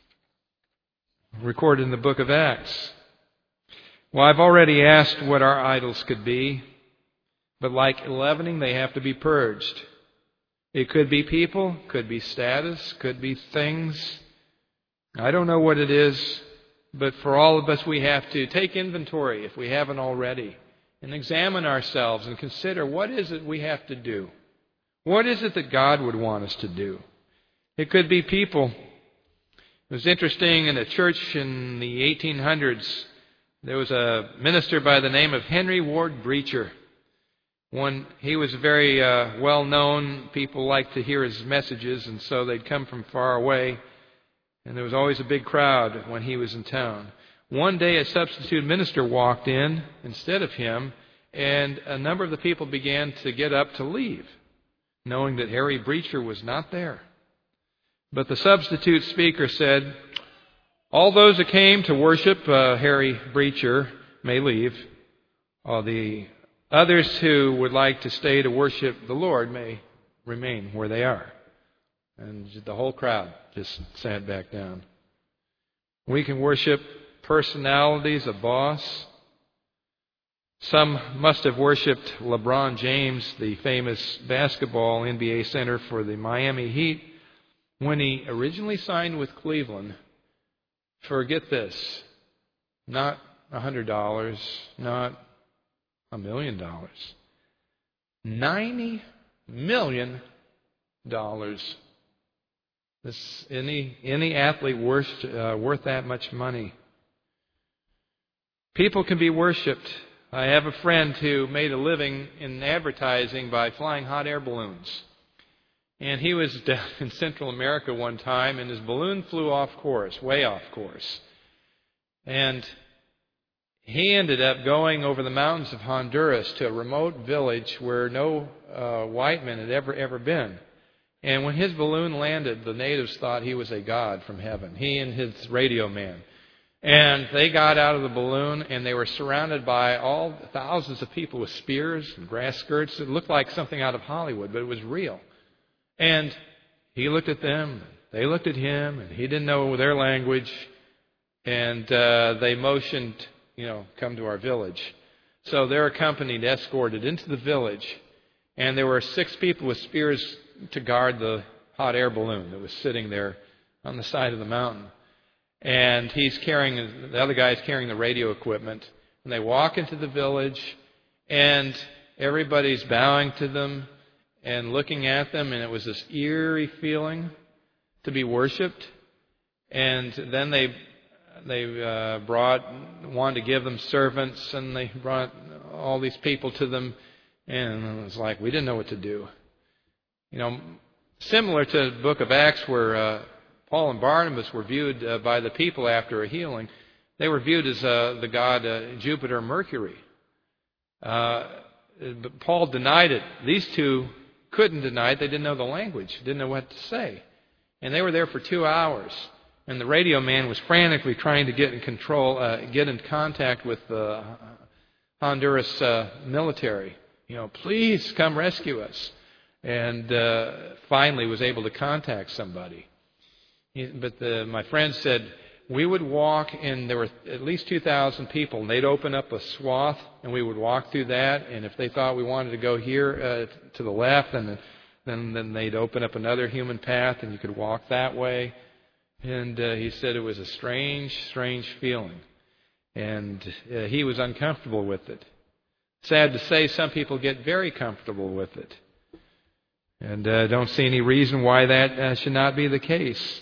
recorded in the book of Acts. Well, I've already asked what our idols could be, but like leavening, they have to be purged. It could be people, could be status, could be things. I don't know what it is. But for all of us, we have to take inventory, if we haven't already, and examine ourselves and consider what is it we have to do. What is it that God would want us to do? It could be people. It was interesting, in a church in the eighteen hundreds, there was a minister by the name of Henry Ward Beecher. One, he was very uh, well known. People liked to hear his messages, and so they'd come from far away. And there was always a big crowd when he was in town. One day a substitute minister walked in instead of him, and a number of the people began to get up to leave, knowing that Harry Beecher was not there. But the substitute speaker said, all those that came to worship uh, Harry Beecher may leave. All the others who would like to stay to worship the Lord may remain where they are. And the whole crowd just sat back down. We can worship personalities, a boss. Some must have worshipped LeBron James, the famous basketball N B A center for the Miami Heat, when he originally signed with Cleveland for, get this, not one hundred dollars, not a million dollars, ninety million dollars. This, any any athlete worth uh, worth that much money. People can be worshipped. I have a friend who made a living in advertising by flying hot air balloons. And he was down in Central America one time, and his balloon flew off course, way off course. And he ended up going over the mountains of Honduras to a remote village where no uh, white men had ever, ever been. And when his balloon landed, the natives thought he was a god from heaven, he and his radio man. And they got out of the balloon, and they were surrounded by all thousands of people with spears and grass skirts. It looked like something out of Hollywood, but it was real. And he looked at them, they looked at him, and he didn't know their language. And uh, they motioned, you know, come to our village. So they're accompanied, escorted into the village. And there were six people with spears to guard the hot air balloon that was sitting there on the side of the mountain. And he's carrying, the other guy's carrying the radio equipment. And they walk into the village, and everybody's bowing to them and looking at them. And it was this eerie feeling to be worshipped. And then they they uh, brought, wanted to give them servants, and they brought all these people to them. And it was like, we didn't know what to do. You know, similar to the book of Acts where uh, Paul and Barnabas were viewed uh, by the people after a healing. They were viewed as uh, the god uh, Jupiter, Mercury. Uh, but Paul denied it. These two couldn't deny it. They didn't know the language, didn't know what to say. And they were there for two hours. And the radio man was frantically trying to get in control, uh, get in contact with the Honduras uh, military. You know, please come rescue us. And uh, finally was able to contact somebody. But the, my friend said, we would walk, and there were at least two thousand people, and they'd open up a swath, and we would walk through that, and if they thought we wanted to go here uh, to the left, then, then then they'd open up another human path, and you could walk that way. And uh, he said it was a strange, strange feeling, and uh, he was uncomfortable with it. Sad to say, some people get very comfortable with it, and uh, don't see any reason why that uh, should not be the case.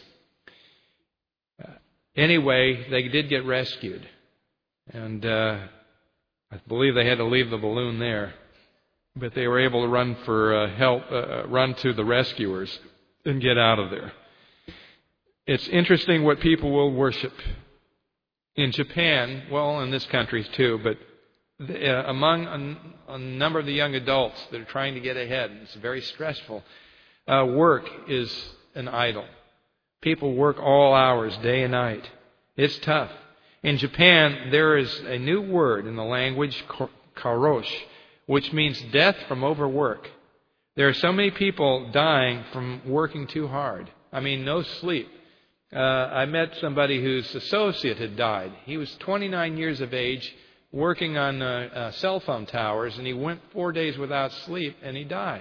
Anyway, they did get rescued. And uh, I believe they had to leave the balloon there. But they were able to run for uh, help, uh, run to the rescuers and get out of there. It's interesting what people will worship. In Japan, well, in this country too, but the, uh, among a, a number of the young adults that are trying to get ahead, and it's very stressful, uh, work is an idol. People work all hours, day and night. It's tough. In Japan, there is a new word in the language, karosh, which means death from overwork. There are so many people dying from working too hard. I mean, no sleep. Uh, I met somebody whose associate had died. He was twenty-nine years of age, working on uh, uh, cell phone towers, and he went four days without sleep, and he died.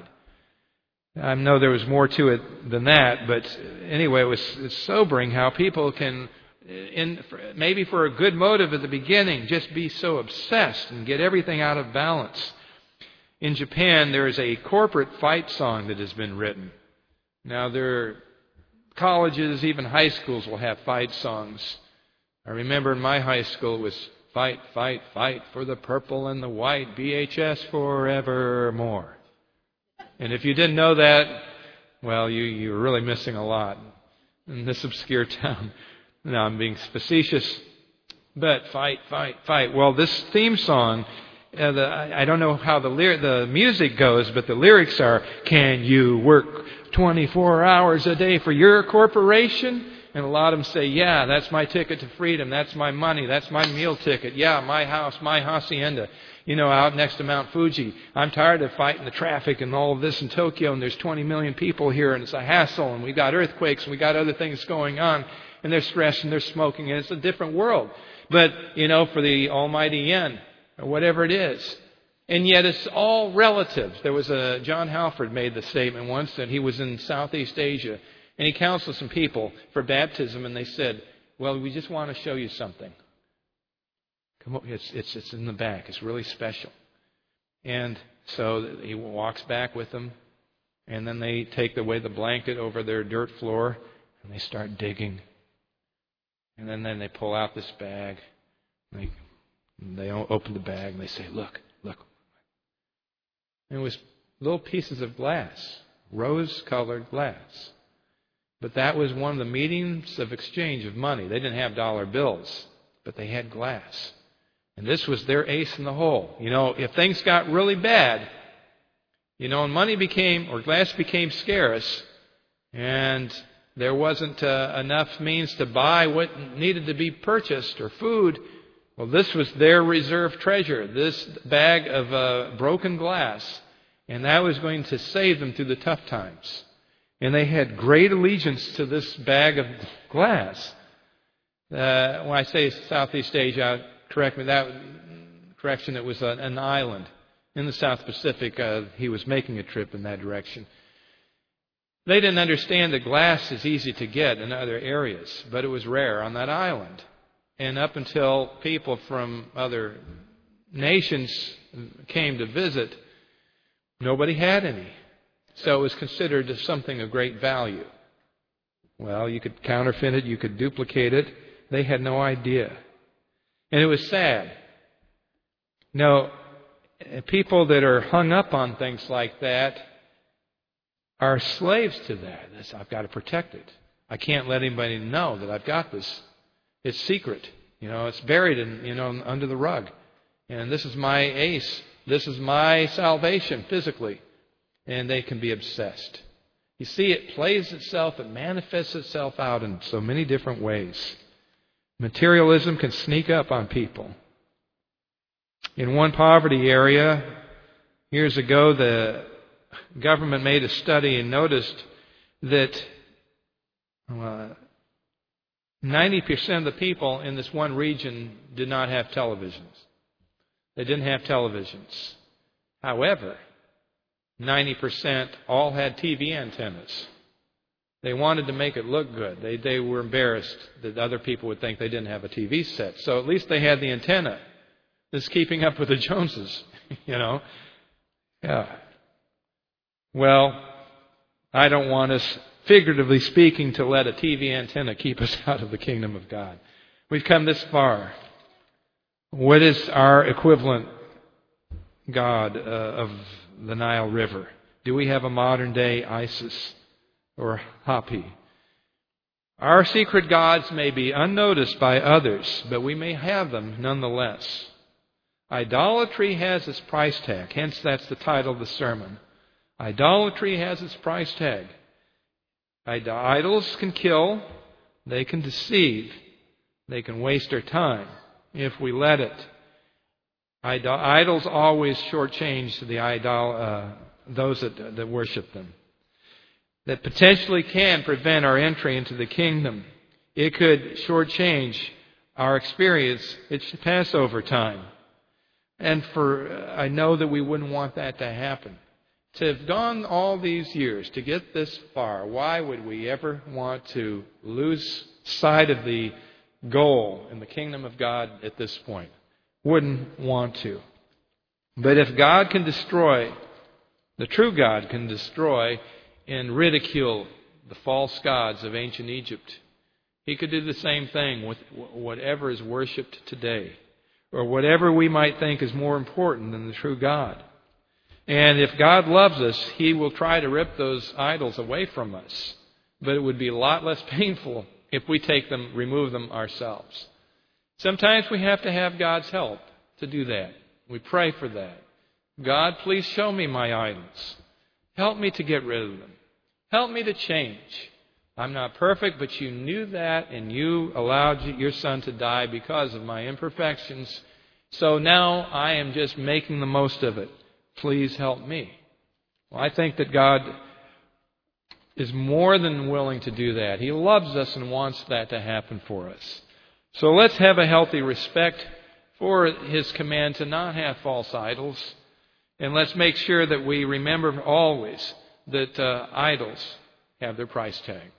I know there was more to it than that, but anyway, it was it's sobering how people can, in maybe for a good motive at the beginning, just be so obsessed and get everything out of balance. In Japan, there is a corporate fight song that has been written. Now, there are colleges, even high schools will have fight songs. I remember in my high school it was fight, fight, fight for the purple and the white, B H S forevermore. And if you didn't know that, well, you, you were really missing a lot in this obscure town. Now, I'm being facetious, but fight, fight, fight. Well, this theme song, uh, the, I, I don't know how the lyric, the music goes, but the lyrics are, can you work twenty-four hours a day for your corporation? And a lot of them say, yeah, that's my ticket to freedom. That's my money. That's my meal ticket. Yeah, my house, my hacienda. You know, out next to Mount Fuji. I'm tired of fighting the traffic and all of this in Tokyo, and there's twenty million people here, and it's a hassle, and we've got earthquakes, and we've got other things going on, and they're stressed, and they're smoking, and it's a different world. But, you know, for the almighty yen, or whatever it is. And yet it's all relative. There was a, John Halford made the statement once that he was in Southeast Asia, and he counseled some people for baptism, and they said, well, we just want to show you something. It's, it's, it's in the back. It's really special. And so he walks back with them, and then they take away the blanket over their dirt floor, and they start digging. And then, then they pull out this bag. And they, and they open the bag, and they say, look, look. And it was little pieces of glass, rose-colored glass. But that was one of the means of exchange of money. They didn't have dollar bills, but they had glass. And this was their ace in the hole. You know, if things got really bad, you know, and money became, or glass became scarce, and there wasn't uh, enough means to buy what needed to be purchased, or food, well, this was their reserve treasure, this bag of uh, broken glass, and that was going to save them through the tough times. And they had great allegiance to this bag of glass. Uh, when I say Southeast Asia, correct me, that correction, it was an, an island in the South Pacific. Uh, he was making a trip in that direction. They didn't understand that glass is easy to get in other areas, but it was rare on that island. And up until people from other nations came to visit, nobody had any. So it was considered as something of great value. Well, you could counterfeit it, you could duplicate it. They had no idea. And it was sad. No, people that are hung up on things like that are slaves to that. That's, I've got to protect it. I can't let anybody know that I've got this. It's secret. You know, it's buried in, you know, under the rug. And this is my ace. This is my salvation physically. And they can be obsessed. You see, it plays itself, it manifests itself out in so many different ways. Materialism can sneak up on people. In one poverty area, years ago, the government made a study and noticed that uh, ninety percent of the people in this one region did not have televisions. They didn't have televisions. However, ninety percent all had T V antennas. They wanted to make it look good. They, they were embarrassed that other people would think they didn't have a T V set. So at least they had the antenna that's keeping up with the Joneses, you know. Yeah. Well, I don't want us, figuratively speaking, to let a T V antenna keep us out of the kingdom of God. We've come this far. What is our equivalent God uh, of the Nile River? Do we have a modern day Isis or Hapi? Our secret gods may be unnoticed by others, but we may have them nonetheless. Idolatry has its price tag. Hence, that's the title of the sermon. Idolatry has its price tag. Idols can kill. They can deceive. They can waste our time if we let it. Idols always shortchange the idol, uh, those that, that worship them. That potentially can prevent our entry into the kingdom. It could shortchange our experience. It's Passover time. And for I know that we wouldn't want that to happen. To have gone all these years, to get this far, why would we ever want to lose sight of the goal in the kingdom of God at this point? Wouldn't want to. But if God can destroy, the true God can destroy and ridicule the false gods of ancient Egypt, He could do the same thing with whatever is worshipped today, or whatever we might think is more important than the true God. And if God loves us, He will try to rip those idols away from us. But it would be a lot less painful if we take them, remove them ourselves. Sometimes we have to have God's help to do that. We pray for that. God, please show me my idols. Help me to get rid of them. Help me to change. I'm not perfect, but you knew that, and you allowed your Son to die because of my imperfections. So now I am just making the most of it. Please help me. Well, I think that God is more than willing to do that. He loves us and wants that to happen for us. So let's have a healthy respect for His command to not have false idols. And let's make sure that we remember always that uh, idols have their price tag.